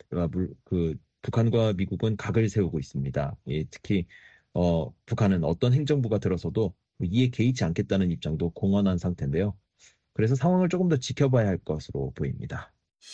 북한과 미국은 각을 세우고 있습니다. 특히 북한은 어떤 행정부가 들어서도 이에 개의치 않겠다는 입장도 공언한 상태인데요. 그래서 상황을 조금 더 지켜봐야 할 것으로 보입니다.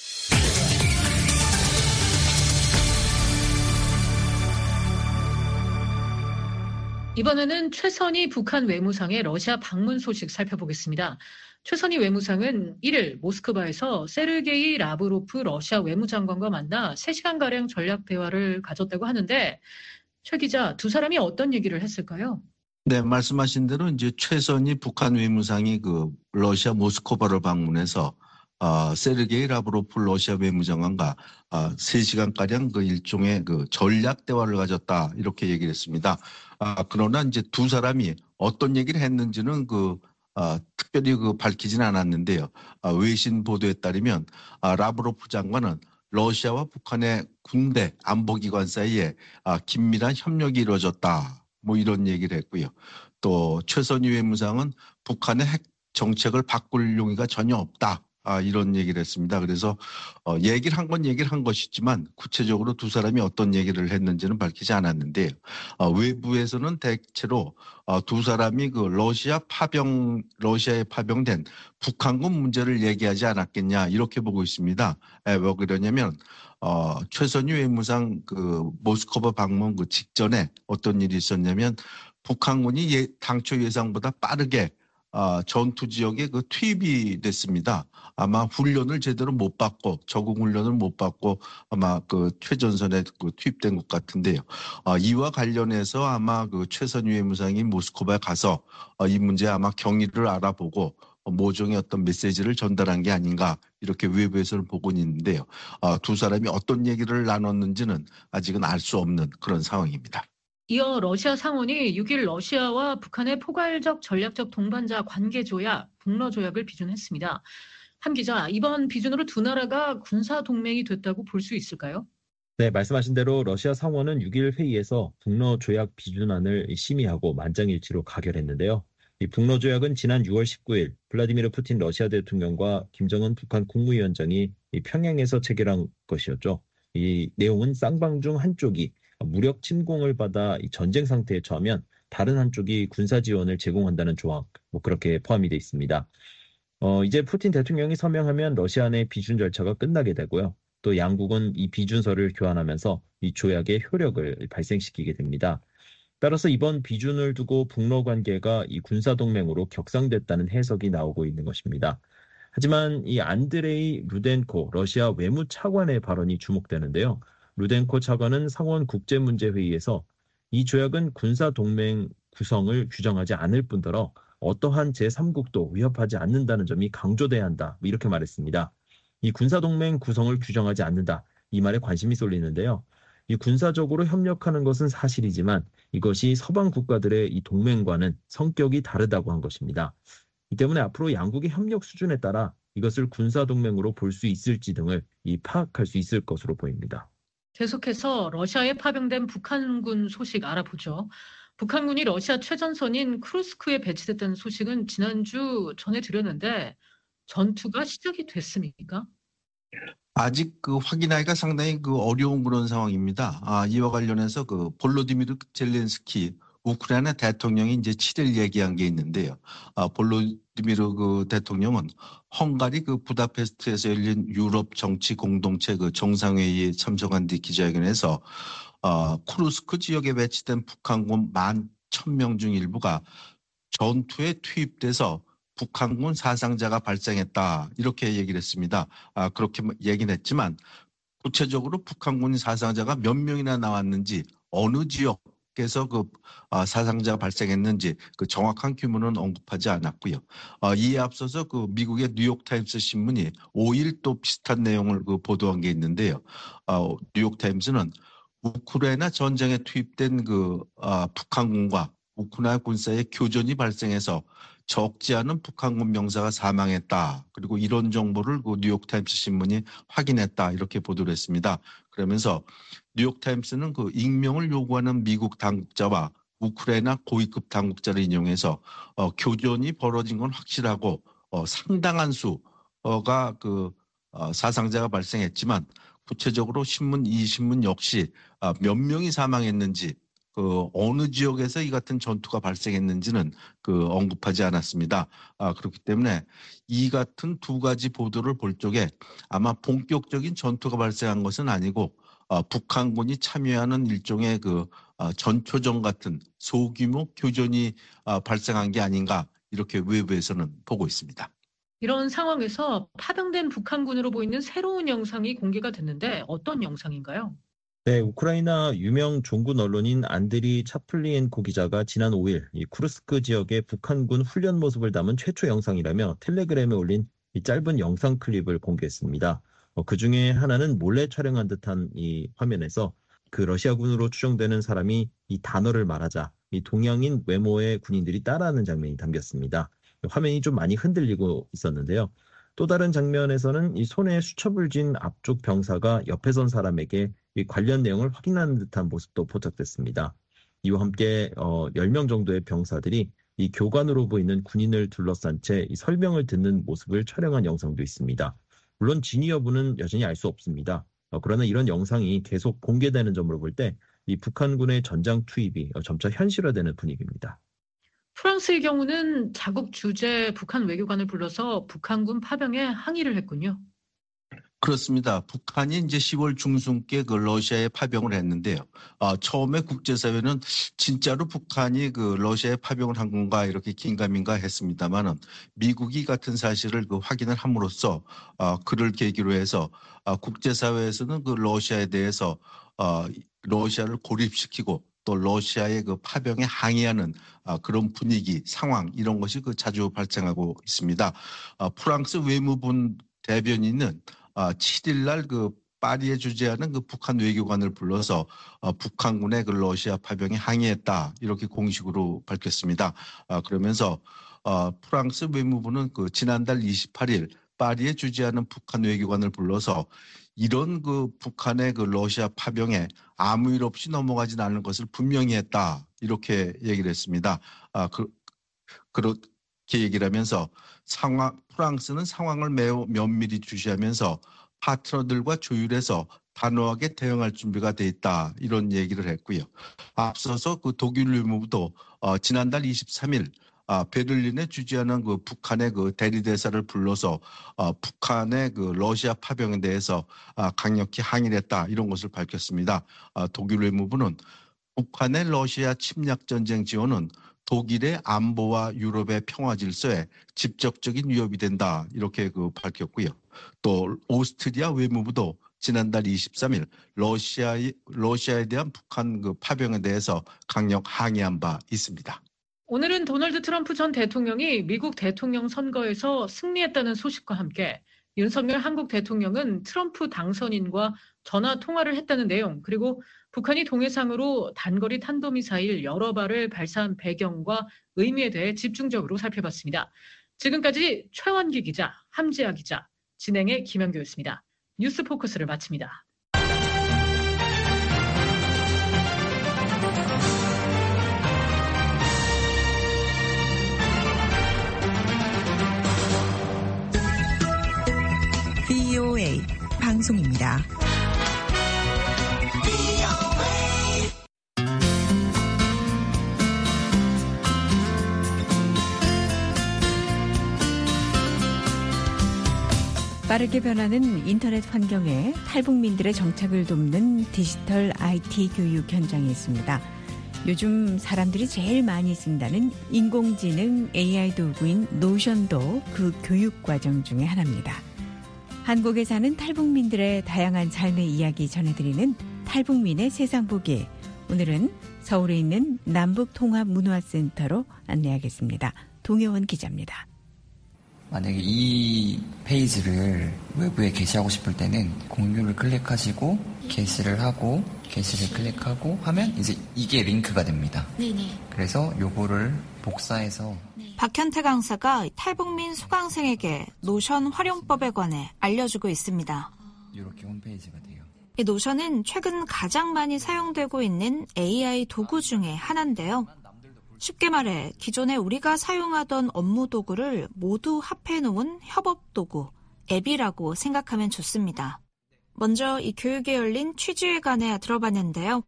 이번에는 최선희 북한 외무상의 러시아 방문 소식 살펴보겠습니다. 최선희 외무상은 1일 모스크바에서 세르게이 라브로프 러시아 외무장관과 만나 3시간가량 전략 대화를 가졌다고 하는데 최 기자, 두 사람이 어떤 얘기를 했을까요? 네, 말씀하신 대로 이제 최선희 북한 외무상이 러시아 모스크바를 방문해서 세르게이 라브로프 러시아 외무장관과 3시간가량 일종의 전략 대화를 가졌다 이렇게 얘기를 했습니다. 그러나 이제 두 사람이 어떤 얘기를 했는지는 특별히 밝히지는 않았는데요. 외신 보도에 따르면 라브로프 장관은 러시아와 북한의 군대 안보기관 사이에 긴밀한 협력이 이루어졌다. 이런 얘기를 했고요. 또 최선희 외무상은 북한의 핵 정책을 바꿀 용의가 전혀 없다. 이런 얘기를 했습니다. 그래서 얘기를 한 것이지만 구체적으로 두 사람이 어떤 얘기를 했는지는 밝히지 않았는데요. 외부에서는 대체로 두 사람이 그 러시아에 파병된 북한군 문제를 얘기하지 않았겠냐 이렇게 보고 있습니다. 왜 그러냐면 최선희 외무상 그 모스크바 방문 그 직전에 어떤 일이 있었냐면 북한군이 당초 예상보다 빠르게 전투 지역에 그 투입이 됐습니다. 아마 훈련을 제대로 못 받고 적응 훈련을 못 받고 아마 그 최전선에 그 투입된 것 같은데요. 이와 관련해서 아마 그 최선희 외무상이 모스크바에 가서 이 문제 아마 경위를 알아보고 모종의 어떤 메시지를 전달한 게 아닌가 이렇게 외부에서는 보고 있는데요. 두 사람이 어떤 얘기를 나눴는지는 아직은 알 수 없는 그런 상황입니다. 이어 러시아 상원이 6일 러시아와 북한의 포괄적 전략적 동반자 관계 조약, 북러 조약을 비준했습니다. 함 기자, 이번 비준으로 두 나라가 군사 동맹이 됐다고 볼 수 있을까요? 네, 말씀하신 대로 러시아 상원은 6일 회의에서 북러 조약 비준안을 심의하고 만장일치로 가결했는데요. 이 북러 조약은 지난 6월 19일 블라디미르 푸틴 러시아 대통령과 김정은 북한 국무위원장이 평양에서 체결한 것이었죠. 이 내용은 쌍방 중 한쪽이 무력 침공을 받아 전쟁 상태에 처하면 다른 한쪽이 군사 지원을 제공한다는 조항, 그렇게 포함이 돼 있습니다. 이제 푸틴 대통령이 서명하면 러시아 내 비준 절차가 끝나게 되고요. 또 양국은 이 비준서를 교환하면서 이 조약의 효력을 발생시키게 됩니다. 따라서 이번 비준을 두고 북러 관계가 이 군사 동맹으로 격상됐다는 해석이 나오고 있는 것입니다. 하지만 이 안드레이 루덴코 러시아 외무차관의 발언이 주목되는데요. 루덴코 차관은 상원 국제문제회의에서 이 조약은 군사동맹 구성을 규정하지 않을 뿐더러 어떠한 제3국도 위협하지 않는다는 점이 강조돼야 한다. 이렇게 말했습니다. 이 군사동맹 구성을 규정하지 않는다. 이 말에 관심이 쏠리는데요. 이 군사적으로 협력하는 것은 사실이지만 이것이 서방 국가들의 이 동맹과는 성격이 다르다고 한 것입니다. 이 때문에 앞으로 양국의 협력 수준에 따라 이것을 군사동맹으로 볼 수 있을지 등을 파악할 수 있을 것으로 보입니다. 계속해서 러시아에 파병된 북한군 소식 알아보죠. 북한군이 러시아 최전선인 쿠르스크에 배치됐다는 소식은 지난주 전해드렸는데 전투가 시작이 됐습니까? 아직 그 확인하기가 상당히 그 어려운 그런 상황입니다. 이와 관련해서 그 볼로디미르 젤렌스키 우크라이나 대통령이 이제 7일 얘기한 게 있는데요. 볼로디미르 그 대통령은 헝가리 그 부다페스트에서 열린 유럽 정치 공동체 그 정상회의에 참석한 뒤 기자회견에서 쿠르스크 지역에 배치된 북한군 11,000명 중 일부가 전투에 투입돼서 북한군 사상자가 발생했다 이렇게 얘기를 했습니다. 그렇게 얘기는 했지만 구체적으로 북한군 사상자가 몇 명이나 나왔는지 어느 지역에서 그 사상자가 발생했는지 그 정확한 규모는 언급하지 않았고요. 이에 앞서서 그 미국의 뉴욕타임스 신문이 5일 또 비슷한 내용을 그 보도한 게 있는데요. 뉴욕타임스는 우크라이나 전쟁에 투입된 그 북한군과 우크라이나 군사의 교전이 발생해서 적지 않은 북한군 병사가 사망했다. 그리고 이런 정보를 그 뉴욕타임스 신문이 확인했다. 이렇게 보도를 했습니다. 그러면서 뉴욕타임스는 그 익명을 요구하는 미국 당국자와 우크라이나 고위급 당국자를 인용해서 교전이 벌어진 건 확실하고 상당한 수가 그 사상자가 발생했지만 구체적으로 이 신문 역시 몇 명이 사망했는지 그 어느 지역에서 이 같은 전투가 발생했는지는 그 언급하지 않았습니다. 그렇기 때문에 이 같은 두 가지 보도를 볼 적에 아마 본격적인 전투가 발생한 것은 아니고 북한군이 참여하는 일종의 그 전초전 같은 소규모 교전이 발생한 게 아닌가 이렇게 외부에서는 보고 있습니다. 이런 상황에서 파병된 북한군으로 보이는 새로운 영상이 공개가 됐는데 어떤 영상인가요? 네, 우크라이나 유명 종군 언론인 안드리 차플리엔코 기자가 지난 5일 이 쿠르스크 지역의 북한군 훈련 모습을 담은 최초 영상이라며 텔레그램에 올린 이 짧은 영상 클립을 공개했습니다. 그 중에 하나는 몰래 촬영한 듯한 이 화면에서 그 러시아군으로 추정되는 사람이 이 단어를 말하자 이 동양인 외모의 군인들이 따라하는 장면이 담겼습니다. 화면이 좀 많이 흔들리고 있었는데요. 또 다른 장면에서는 이 손에 수첩을 쥔 앞쪽 병사가 옆에 선 사람에게 이 관련 내용을 확인하는 듯한 모습도 포착됐습니다. 이와 함께 10명 정도의 병사들이 이 교관으로 보이는 군인을 둘러싼 채 이 설명을 듣는 모습을 촬영한 영상도 있습니다. 물론 진위 여부는 여전히 알 수 없습니다. 그러나 이런 영상이 계속 공개되는 점으로 볼 때 이 북한군의 전장 투입이 점차 현실화되는 분위기입니다. 프랑스의 경우는 자국 주재 북한 외교관을 불러서 북한군 파병에 항의를 했군요. 그렇습니다. 북한이 이제 10월 중순께 그 러시아에 파병을 했는데요. 처음에 국제사회는 진짜로 북한이 그 러시아에 파병을 한 건가 이렇게 긴가민가 했습니다만은 미국이 같은 사실을 그 확인을 함으로써 그를 계기로 해서 국제사회에서는 그 러시아에 대해서 러시아를 고립시키고 또 러시아의 그 파병에 항의하는 그런 분위기, 상황 이런 것이 그 자주 발생하고 있습니다. 프랑스 외무부 대변인은 7일 날 그 파리에 주재하는 그 북한 외교관을 불러서 북한군의 그 러시아 파병에 항의했다 이렇게 공식으로 밝혔습니다. 그러면서 프랑스 외무부는 그 지난달 28일 파리에 주재하는 북한 외교관을 불러서 이런 그 북한의 그 러시아 파병에 아무 일 없이 넘어가진 않을 것을 분명히 했다 이렇게 얘기를 했습니다. 그렇게 얘기를 하면서 프랑스는 상황을 매우 면밀히 주시하면서 파트너들과 조율해서 단호하게 대응할 준비가 돼 있다 이런 얘기를 했고요. 앞서서 그 독일 외무부도 지난달 23일 베를린에 주재하는 그 북한의 그 대리대사를 불러서 북한의 그 러시아 파병에 대해서 강력히 항의를 했다 이런 것을 밝혔습니다. 독일 외무부는 북한의 러시아 침략 전쟁 지원은 독일의 안보와 유럽의 평화 질서에 직접적인 위협이 된다 이렇게 그 밝혔고요. 또 오스트리아 외무부도 지난달 23일 러시아에 대한 북한 그 파병에 대해서 강력 항의한 바 있습니다. 오늘은 도널드 트럼프 전 대통령이 미국 대통령 선거에서 승리했다는 소식과 함께 윤석열 한국 대통령은 트럼프 당선인과 전화 통화를 했다는 내용, 그리고 북한이 동해상으로 단거리 탄도미사일 여러 발을 발사한 배경과 의미에 대해 집중적으로 살펴봤습니다. 지금까지 최원기 기자, 함지아 기자, 진행의 김현규였습니다. 뉴스 포커스를 마칩니다. VOA 방송입니다. 빠르게 변하는 인터넷 환경에 탈북민들의 정착을 돕는 디지털 IT 교육 현장에 있습니다. 요즘 사람들이 제일 많이 쓴다는 인공지능 AI 도구인 노션도 그 교육 과정 중에 하나입니다. 한국에 사는 탈북민들의 다양한 삶의 이야기 전해드리는 탈북민의 세상 보기. 오늘은 서울에 있는 남북통합문화센터로 안내하겠습니다. 동효원 기자입니다. 만약에 이 페이지를 외부에 게시하고 싶을 때는 공유를 클릭하시고 게시를 하고 게시를 클릭하고 하면 이제 이게 링크가 됩니다. 네네. 그래서 요거를 복사해서 박현태 강사가 탈북민 수강생에게 노션 활용법에 관해 알려주고 있습니다. 이렇게 홈페이지가 돼요. 이 노션은 최근 가장 많이 사용되고 있는 AI 도구 중에 하나인데요. 쉽게 말해 기존에 우리가 사용하던 업무 도구를 모두 합해놓은 협업 도구, 앱이라고 생각하면 좋습니다. 먼저 이 교육에 열린 취지회관에 들어봤는데요.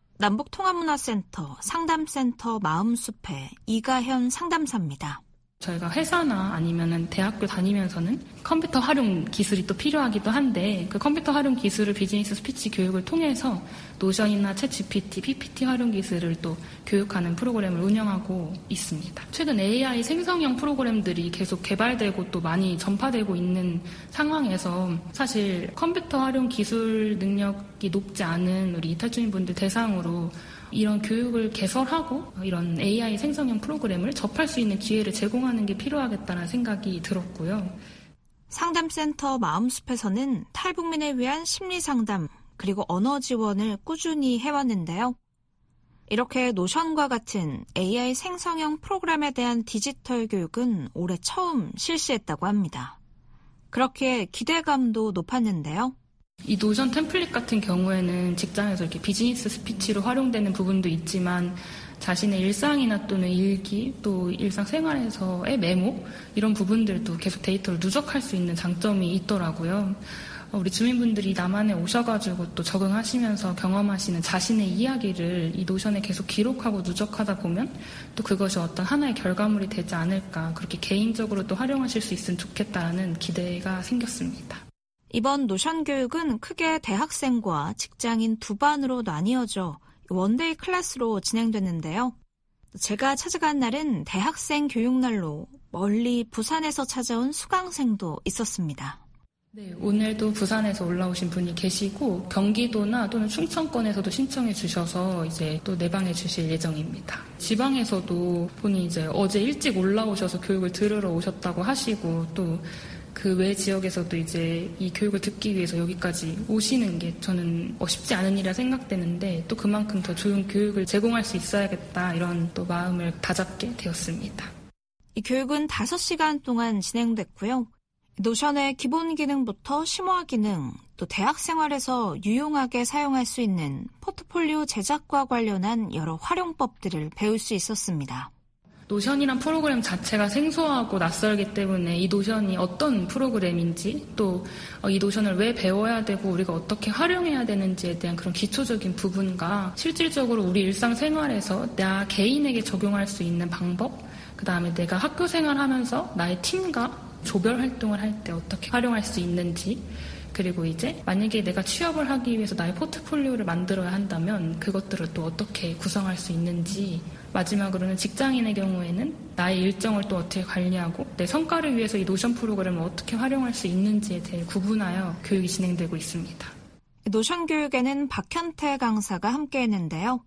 남북통합문화센터 상담센터 마음숲의 이가현 상담사입니다. 저희가 회사나 아니면은 대학교 다니면서는 컴퓨터 활용 기술이 또 필요하기도 한데 그 컴퓨터 활용 기술을 비즈니스 스피치 교육을 통해서 노션이나 챗GPT, PPT 활용 기술을 또 교육하는 프로그램을 운영하고 있습니다. 최근 AI 생성형 프로그램들이 계속 개발되고 또 많이 전파되고 있는 상황에서 사실 컴퓨터 활용 기술 능력이 높지 않은 우리 이탈주민분들 대상으로 이런 교육을 개설하고 이런 AI 생성형 프로그램을 접할 수 있는 기회를 제공하는 게 필요하겠다는 생각이 들었고요. 상담센터 마음숲에서는 탈북민을 위한 심리상담 그리고 언어 지원을 꾸준히 해왔는데요. 이렇게 노션과 같은 AI 생성형 프로그램에 대한 디지털 교육은 올해 처음 실시했다고 합니다. 그렇게 기대감도 높았는데요. 이 노션 템플릿 같은 경우에는 직장에서 이렇게 비즈니스 스피치로 활용되는 부분도 있지만 자신의 일상이나 또는 일기, 또 일상생활에서의 메모 이런 부분들도 계속 데이터를 누적할 수 있는 장점이 있더라고요. 우리 주민분들이 남한에 오셔가지고 또 적응하시면서 경험하시는 자신의 이야기를 이 노션에 계속 기록하고 누적하다 보면 또 그것이 어떤 하나의 결과물이 되지 않을까, 그렇게 개인적으로 또 활용하실 수 있으면 좋겠다는 기대가 생겼습니다. 이번 노션 교육은 크게 대학생과 직장인 두 반으로 나뉘어져 원데이 클래스로 진행됐는데요. 제가 찾아간 날은 대학생 교육날로 멀리 부산에서 찾아온 수강생도 있었습니다. 네, 오늘도 부산에서 올라오신 분이 계시고 경기도나 또는 충청권에서도 신청해 주셔서 이제 또 내방해 주실 예정입니다. 지방에서도 분이 이제 어제 일찍 올라오셔서 교육을 들으러 오셨다고 하시고, 또 그 외 지역에서도 이제 이 교육을 듣기 위해서 여기까지 오시는 게 저는 쉽지 않은 일이라 생각되는데, 또 그만큼 더 좋은 교육을 제공할 수 있어야겠다, 이런 또 마음을 다잡게 되었습니다. 이 교육은 5시간 동안 진행됐고요. 노션의 기본 기능부터 심화 기능, 또 대학 생활에서 유용하게 사용할 수 있는 포트폴리오 제작과 관련한 여러 활용법들을 배울 수 있었습니다. 노션이란 프로그램 자체가 생소하고 낯설기 때문에 이 노션이 어떤 프로그램인지, 또 이 노션을 왜 배워야 되고 우리가 어떻게 활용해야 되는지에 대한 그런 기초적인 부분과 실질적으로 우리 일상생활에서 나 개인에게 적용할 수 있는 방법, 그 다음에 내가 학교 생활하면서 나의 팀과 조별 활동을 할 때 어떻게 활용할 수 있는지, 그리고 이제 만약에 내가 취업을 하기 위해서 나의 포트폴리오를 만들어야 한다면 그것들을 또 어떻게 구성할 수 있는지, 마지막으로는 직장인의 경우에는 나의 일정을 또 어떻게 관리하고 내 성과를 위해서 이 노션 프로그램을 어떻게 활용할 수 있는지에 대해 구분하여 교육이 진행되고 있습니다. 노션 교육에는 박현태 강사가 함께했는데요.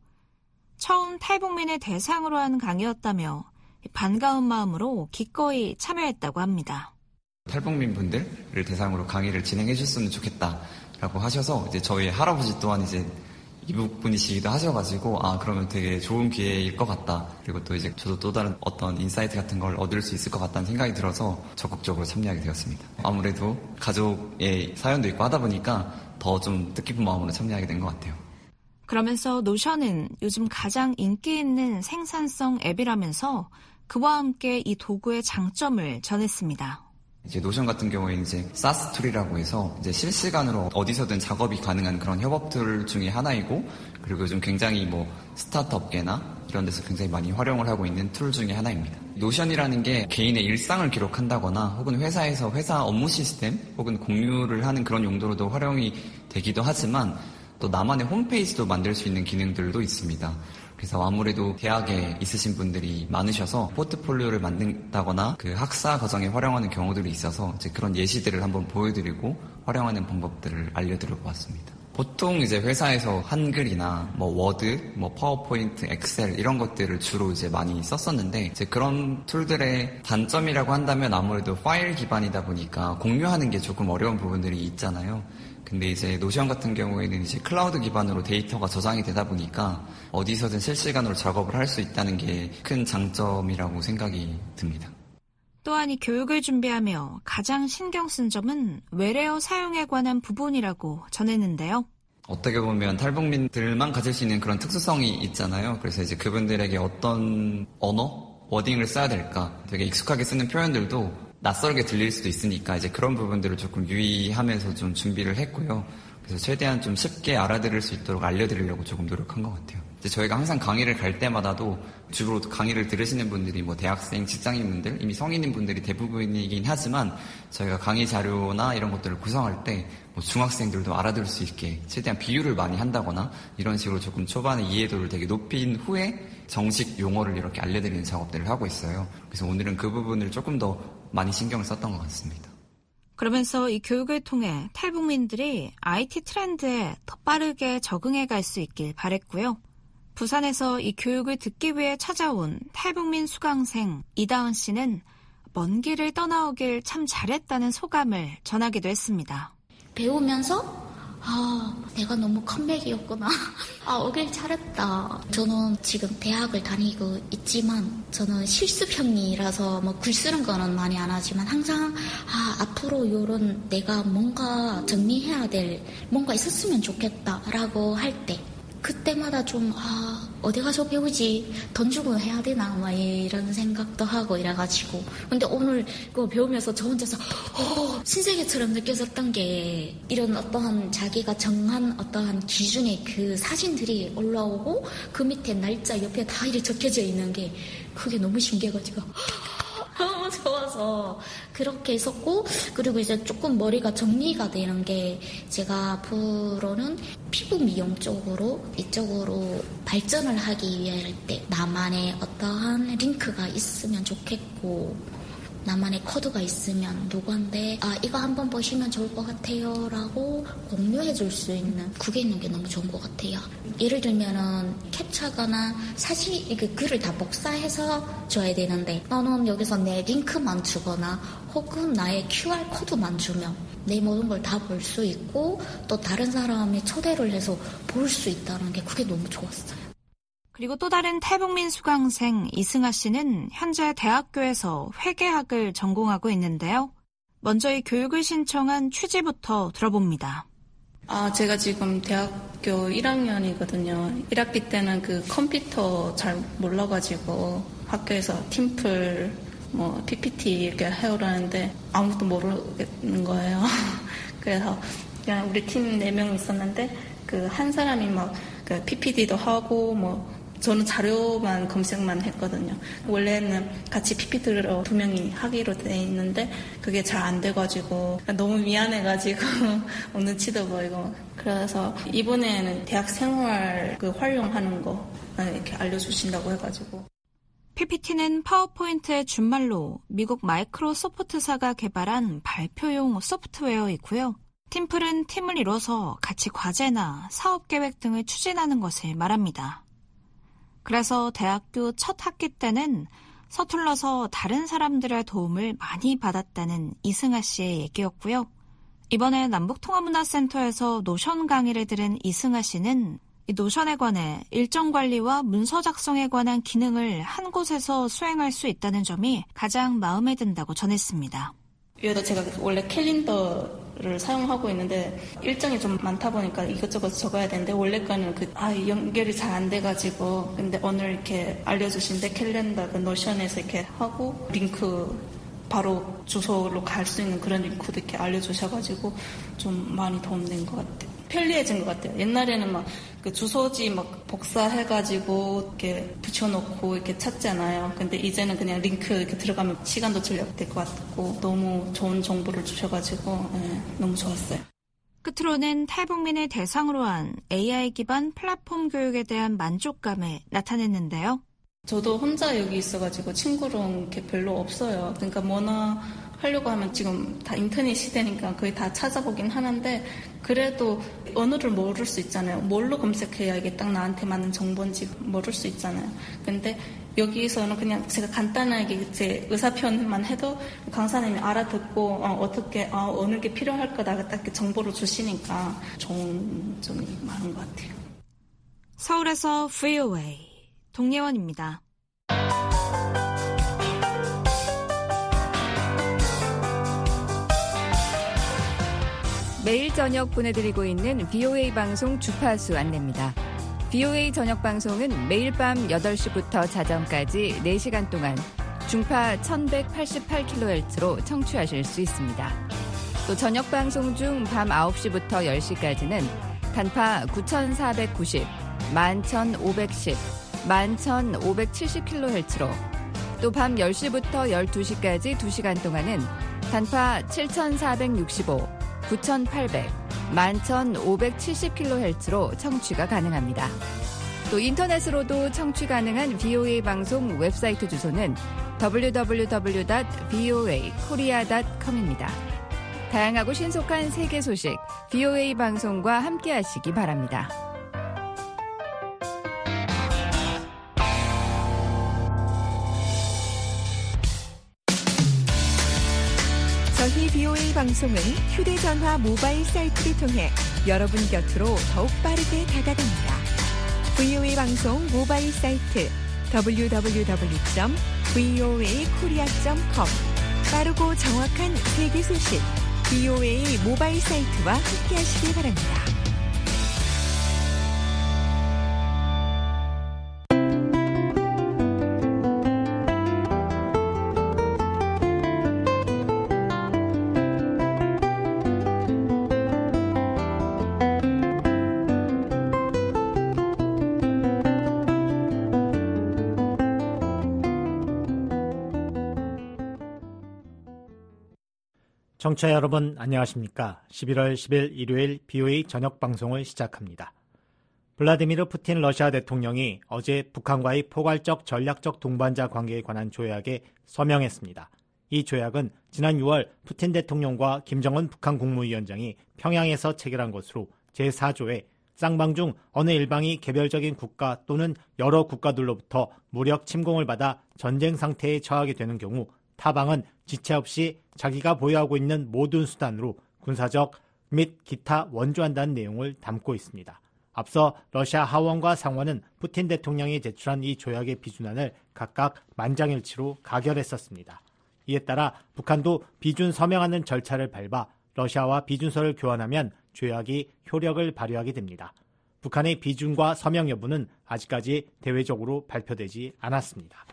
처음 탈북민의 대상으로 한 강의였다며 반가운 마음으로 기꺼이 참여했다고 합니다. 탈북민 분들을 대상으로 강의를 진행해 줬으면 좋겠다라고 하셔서, 이제 저희 할아버지 또한 이제 이북 분이시기도 하셔가지고, 그러면 되게 좋은 기회일 것 같다. 그리고 또 이제 저도 또 다른 어떤 인사이트 같은 걸 얻을 수 있을 것 같다는 생각이 들어서 적극적으로 참여하게 되었습니다. 아무래도 가족의 사연도 있고 하다 보니까 더 좀 뜻깊은 마음으로 참여하게 된 것 같아요. 그러면서 노션은 요즘 가장 인기 있는 생산성 앱이라면서 그와 함께 이 도구의 장점을 전했습니다. 이제 노션 같은 경우에는 이제 사스 툴이라고 해서 이제 실시간으로 어디서든 작업이 가능한 그런 협업 툴 중에 하나이고, 그리고 요즘 굉장히 스타트업계나 이런 데서 굉장히 많이 활용을 하고 있는 툴 중에 하나입니다. 노션이라는 게 개인의 일상을 기록한다거나 혹은 회사에서 회사 업무 시스템 혹은 공유를 하는 그런 용도로도 활용이 되기도 하지만, 또 나만의 홈페이지도 만들 수 있는 기능들도 있습니다. 그래서 아무래도 대학에 있으신 분들이 많으셔서 포트폴리오를 만든다거나 그 학사 과정에 활용하는 경우들이 있어서 이제 그런 예시들을 한번 보여드리고 활용하는 방법들을 알려드려 보았습니다. 보통 이제 회사에서 한글이나 워드, 파워포인트, 엑셀 이런 것들을 주로 이제 많이 썼었는데, 이제 그런 툴들의 단점이라고 한다면 아무래도 파일 기반이다 보니까 공유하는 게 조금 어려운 부분들이 있잖아요. 근데 이제 노션 같은 경우에는 이제 클라우드 기반으로 데이터가 저장이 되다 보니까 어디서든 실시간으로 작업을 할 수 있다는 게 큰 장점이라고 생각이 듭니다. 또한 이 교육을 준비하며 가장 신경 쓴 점은 외래어 사용에 관한 부분이라고 전했는데요. 어떻게 보면 탈북민들만 가질 수 있는 그런 특수성이 있잖아요. 그래서 이제 그분들에게 어떤 언어, 워딩을 써야 될까, 되게 익숙하게 쓰는 표현들도 낯설게 들릴 수도 있으니까 이제 그런 부분들을 조금 유의하면서 좀 준비를 했고요. 그래서 최대한 좀 쉽게 알아들을 수 있도록 알려드리려고 조금 노력한 것 같아요. 이제 저희가 항상 강의를 갈 때마다도 주로 강의를 들으시는 분들이 대학생, 직장인분들, 이미 성인인 분들이 대부분이긴 하지만 저희가 강의 자료나 이런 것들을 구성할 때 중학생들도 알아들을 수 있게 최대한 비유를 많이 한다거나 이런 식으로 조금 초반에 이해도를 되게 높인 후에 정식 용어를 이렇게 알려드리는 작업들을 하고 있어요. 그래서 오늘은 그 부분을 조금 더 많이 신경을 썼던 것 같습니다. 그러면서 이 교육을 통해 탈북민들이 IT 트렌드에 더 빠르게 적응해 갈 수 있길 바랬고요. 부산에서 이 교육을 듣기 위해 찾아온 탈북민 수강생 이다은 씨는 먼 길을 떠나오길 참 잘했다는 소감을 전하기도 했습니다. 배우면서 내가 너무 컴백이었구나. 오길 잘했다. 저는 지금 대학을 다니고 있지만 저는 실습형이라서 글 쓰는 거는 많이 안 하지만 항상 앞으로 내가 뭔가 정리해야 될 뭔가 있었으면 좋겠다라고 할 때 그때마다 좀 어디 가서 배우지, 돈 주고 해야 되나 막 이런 생각도 하고 이래가지고. 근데 오늘 그거 배우면서 저 혼자서 신세계처럼 느껴졌던 게, 이런 어떠한 자기가 정한 어떠한 기준의 그 사진들이 올라오고 그 밑에 날짜 옆에 다 이렇게 적혀져 있는 게, 그게 너무 신기해가지고 너무 좋아서 그렇게 했었고, 그리고 이제 조금 머리가 정리가 되는 게, 제가 앞으로는 피부 미용 쪽으로 이쪽으로 발전을 하기 위할 때 나만의 어떠한 링크가 있으면 좋겠고, 나만의 코드가 있으면 누구한테 이거 한번 보시면 좋을 것 같아요 라고 공유해 줄 수 있는, 그게 있는 게 너무 좋은 것 같아요. 예를 들면은 캡처하거나 사실 이게 글을 다 복사해서 줘야 되는데, 너는 여기서 내 링크만 주거나 혹은 나의 QR 코드만 주면 내 모든 걸 다 볼 수 있고, 또 다른 사람이 초대를 해서 볼 수 있다는 게, 그게 너무 좋았어요. 그리고 또 다른 탈북민 수강생 이승아 씨는 현재 대학교에서 회계학을 전공하고 있는데요. 먼저 이 교육을 신청한 취지부터 들어봅니다. 제가 지금 대학교 1학년이거든요. 1학기 때는 그 컴퓨터 잘 몰라가지고 학교에서 팀플, PPT 이렇게 해오라는데 아무것도 모르겠는 거예요. 그래서 그냥 우리 팀 4명 있었는데, 그 한 사람이 그 PPT도 하고 저는 자료만 검색만 했거든요. 원래는 같이 PPT를 2명이 하기로 돼 있는데 그게 잘 안 돼가지고 너무 미안해가지고 눈치도 보이고. 그래서 이번에는 대학 생활 활용하는 거 이렇게 알려주신다고 해가지고. PPT는 파워포인트의 준말로 미국 마이크로소프트사가 개발한 발표용 소프트웨어이고요. 팀플은 팀을 이뤄서 같이 과제나 사업계획 등을 추진하는 것을 말합니다. 그래서 대학교 첫 학기 때는 서툴러서 다른 사람들의 도움을 많이 받았다는 이승아 씨의 얘기였고요. 이번에 남북통합문화센터에서 노션 강의를 들은 이승아 씨는 이 노션에 관해 일정 관리와 문서 작성에 관한 기능을 한 곳에서 수행할 수 있다는 점이 가장 마음에 든다고 전했습니다. 여기다 제가 원래 캘린더를 사용하고 있는데 일정이 좀 많다 보니까 이것저것 적어야 되는데, 원래 거는 연결이 잘 안 돼가지고, 근데 오늘 이렇게 알려주신데 캘린더 노션에서 이렇게 하고 링크 바로 주소로 갈 수 있는 그런 링크도 이렇게 알려주셔가지고 좀 많이 도움된 것 같아요. 편리해진 것 같아요. 옛날에는 그 주소지 복사해가지고 이렇게 붙여놓고 이렇게 찾잖아요. 근데 이제는 그냥 링크 이렇게 들어가면 시간도 절약될 것 같고, 너무 좋은 정보를 주셔가지고 너무 좋았어요. 끝으로는 탈북민을 대상으로 한 AI 기반 플랫폼 교육에 대한 만족감을 나타냈는데요. 저도 혼자 여기 있어가지고 친구랑 이렇게 별로 없어요. 그러니까 뭐나 하려고 하면 지금 다 인터넷 시대니까 거의 다 찾아보긴 하는데, 그래도 언어를 모를 수 있잖아요. 뭘로 검색해야 이게 딱 나한테 맞는 정보인지 모를 수 있잖아요. 근데 여기서는 그냥 제가 간단하게 제 의사표현만 해도 강사님이 알아듣고 어떻게 어느 게 필요할 거다 딱 정보를 주시니까 좋은 점이 많은 것 같아요. 서울에서 VOA 동예원입니다. 매일 저녁 보내드리고 있는 VOA 방송 주파수 안내입니다. VOA 저녁 방송은 매일 밤 8시부터 자정까지 4시간 동안 중파 1188kHz로 청취하실 수 있습니다. 또 저녁 방송 중 밤 9시부터 10시까지는 단파 9490, 11510, 11570kHz로, 또 밤 10시부터 12시까지 2시간 동안은 단파 7465, 9800, 11570kHz로 청취가 가능합니다. 또 인터넷으로도 청취 가능한 VOA 방송 웹사이트 주소는 www.voakorea.com입니다. 다양하고 신속한 세계 소식, VOA 방송과 함께하시기 바랍니다. 저희 VOA 방송은 휴대전화 모바일 사이트를 통해 여러분 곁으로 더욱 빠르게 다가갑니다. VOA 방송 모바일 사이트 www.voakorea.com, 빠르고 정확한 세계 소식 VOA 모바일 사이트와 함께하시기 바랍니다. 청취자 여러분 안녕하십니까? 11월 10일 일요일 BOA 저녁 방송을 시작합니다. 블라디미르 푸틴 러시아 대통령이 어제 북한과의 포괄적 전략적 동반자 관계에 관한 조약에 서명했습니다. 이 조약은 지난 6월 푸틴 대통령과 김정은 북한 국무위원장이 평양에서 체결한 것으로 제4조에 쌍방 중 어느 일방이 개별적인 국가 또는 여러 국가들로부터 무력 침공을 받아 전쟁 상태에 처하게 되는 경우 타방은 지체 없이 자기가 보유하고 있는 모든 수단으로 군사적 및 기타 원조한다는 내용을 담고 있습니다. 앞서 러시아 하원과 상원은 푸틴 대통령이 제출한 이 조약의 비준안을 각각 만장일치로 가결했었습니다. 이에 따라 북한도 비준 서명하는 절차를 밟아 러시아와 비준서를 교환하면 조약이 효력을 발휘하게 됩니다. 북한의 비준과 서명 여부는 아직까지 대외적으로 발표되지 않았습니다.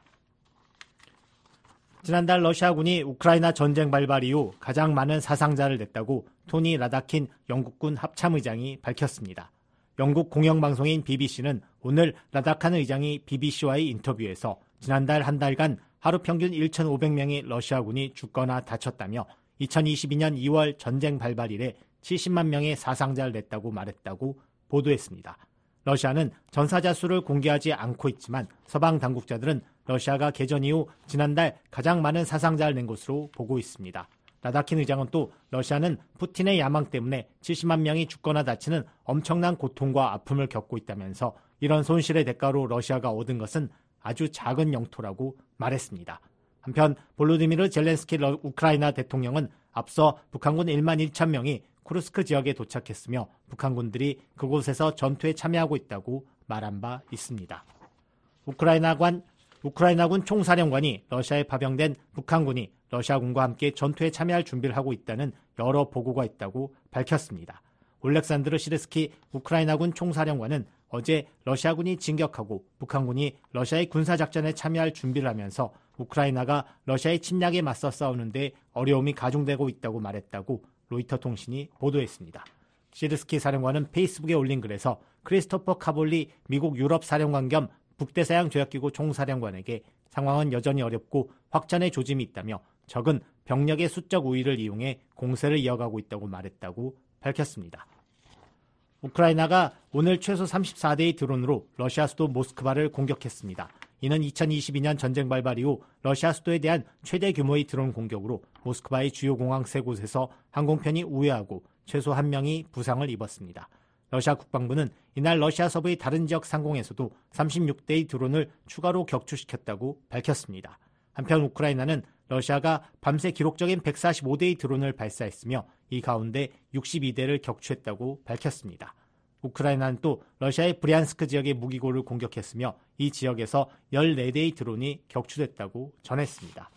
지난달 러시아군이 우크라이나 전쟁 발발 이후 가장 많은 사상자를 냈다고 토니 라다킨 영국군 합참의장이 밝혔습니다. 영국 공영방송인 BBC는 오늘 라다칸 의장이 BBC와의 인터뷰에서 지난달 한 달간 하루 평균 1,500명의 러시아군이 죽거나 다쳤다며 2022년 2월 전쟁 발발 이래 70만 명의 사상자를 냈다고 말했다고 보도했습니다. 러시아는 전사자 수를 공개하지 않고 있지만 서방 당국자들은 러시아가 개전 이후 지난달 가장 많은 사상자를 낸 것으로 보고 있습니다. 라다킨 의장은 또 러시아는 푸틴의 야망 때문에 70만 명이 죽거나 다치는 엄청난 고통과 아픔을 겪고 있다면서 이런 손실의 대가로 러시아가 얻은 것은 아주 작은 영토라고 말했습니다. 한편 볼로디미르 젤렌스키 우크라이나 대통령은 앞서 북한군 1만 1천 명이 쿠르스크 지역에 도착했으며 북한군들이 그곳에서 전투에 참여하고 있다고 말한 바 있습니다. 우크라이나군 총사령관이 러시아에 파병된 북한군이 러시아군과 함께 전투에 참여할 준비를 하고 있다는 여러 보고가 있다고 밝혔습니다. 올렉산드르 시르스키 우크라이나군 총사령관은 어제 러시아군이 진격하고 북한군이 러시아의 군사작전에 참여할 준비를 하면서 우크라이나가 러시아의 침략에 맞서 싸우는데 어려움이 가중되고 있다고 말했다고 로이터 통신이 보도했습니다. 시르스키 사령관은 페이스북에 올린 글에서 크리스토퍼 카볼리 미국 유럽 사령관 겸 북대서양 조약기구 총사령관에게 상황은 여전히 어렵고 확전의 조짐이 있다며 적은 병력의 수적 우위를 이용해 공세를 이어가고 있다고 말했다고 밝혔습니다. 우크라이나가 오늘 최소 34대의 드론으로 러시아 수도 모스크바를 공격했습니다. 이는 2022년 전쟁 발발 이후 러시아 수도에 대한 최대 규모의 드론 공격으로 모스크바의 주요 공항 3곳에서 항공편이 우회하고 최소 1명이 부상을 입었습니다. 러시아 국방부는 이날 러시아 서부의 다른 지역 상공에서도 36대의 드론을 추가로 격추시켰다고 밝혔습니다. 한편 우크라이나는 러시아가 밤새 기록적인 145대의 드론을 발사했으며 이 가운데 62대를 격추했다고 밝혔습니다. 우크라이나는 또 러시아의 브리안스크 지역의 무기고를 공격했으며 이 지역에서 14대의 드론이 격추됐다고 전했습니다.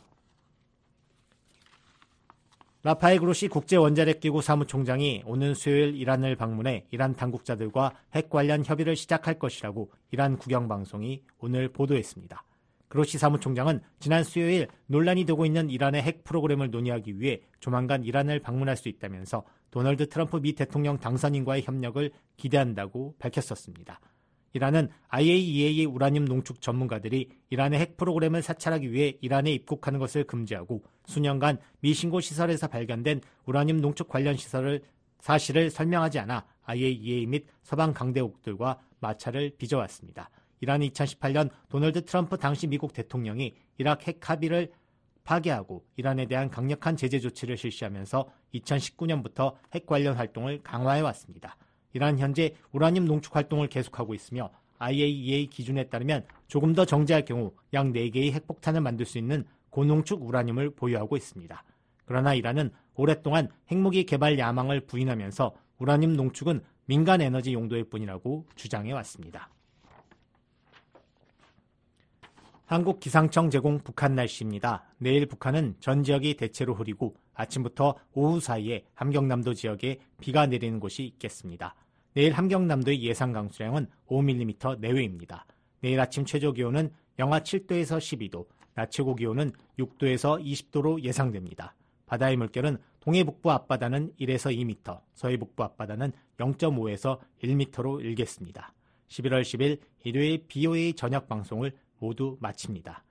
라파엘 그로시 국제원자력기구 사무총장이 오는 수요일 이란을 방문해 이란 당국자들과 핵 관련 협의를 시작할 것이라고 이란 국영방송이 오늘 보도했습니다. 그로시 사무총장은 지난 수요일 논란이 되고 있는 이란의 핵 프로그램을 논의하기 위해 조만간 이란을 방문할 수 있다면서 도널드 트럼프 미 대통령 당선인과의 협력을 기대한다고 밝혔었습니다. 이란은 IAEA 우라늄 농축 전문가들이 이란의 핵 프로그램을 사찰하기 위해 이란에 입국하는 것을 금지하고 수년간 미신고 시설에서 발견된 우라늄 농축 관련 사실을 설명하지 않아 IAEA 및 서방 강대국들과 마찰을 빚어왔습니다. 이란은 2018년 도널드 트럼프 당시 미국 대통령이 이라크 핵 합의를 파기하고 이란에 대한 강력한 제재 조치를 실시하면서 2019년부터 핵 관련 활동을 강화해왔습니다. 이란은 현재 우라늄 농축 활동을 계속하고 있으며 IAEA 기준에 따르면 조금 더 정제할 경우 약 4개의 핵폭탄을 만들 수 있는 고농축 우라늄을 보유하고 있습니다. 그러나 이란은 오랫동안 핵무기 개발 야망을 부인하면서 우라늄 농축은 민간 에너지 용도일 뿐이라고 주장해왔습니다. 한국 기상청 제공 북한 날씨입니다. 내일 북한은 전 지역이 대체로 흐리고 아침부터 오후 사이에 함경남도 지역에 비가 내리는 곳이 있겠습니다. 내일 함경남도의 예상 강수량은 5mm 내외입니다. 내일 아침 최저 기온은 영하 7도에서 12도, 낮 최고 기온은 6도에서 20도로 예상됩니다. 바다의 물결은 동해 북부 앞바다는 1에서 2m, 서해 북부 앞바다는 0.5에서 1m로 일겠습니다. 11월 10일 일요일 BOA 저녁 방송을 모두 마칩니다.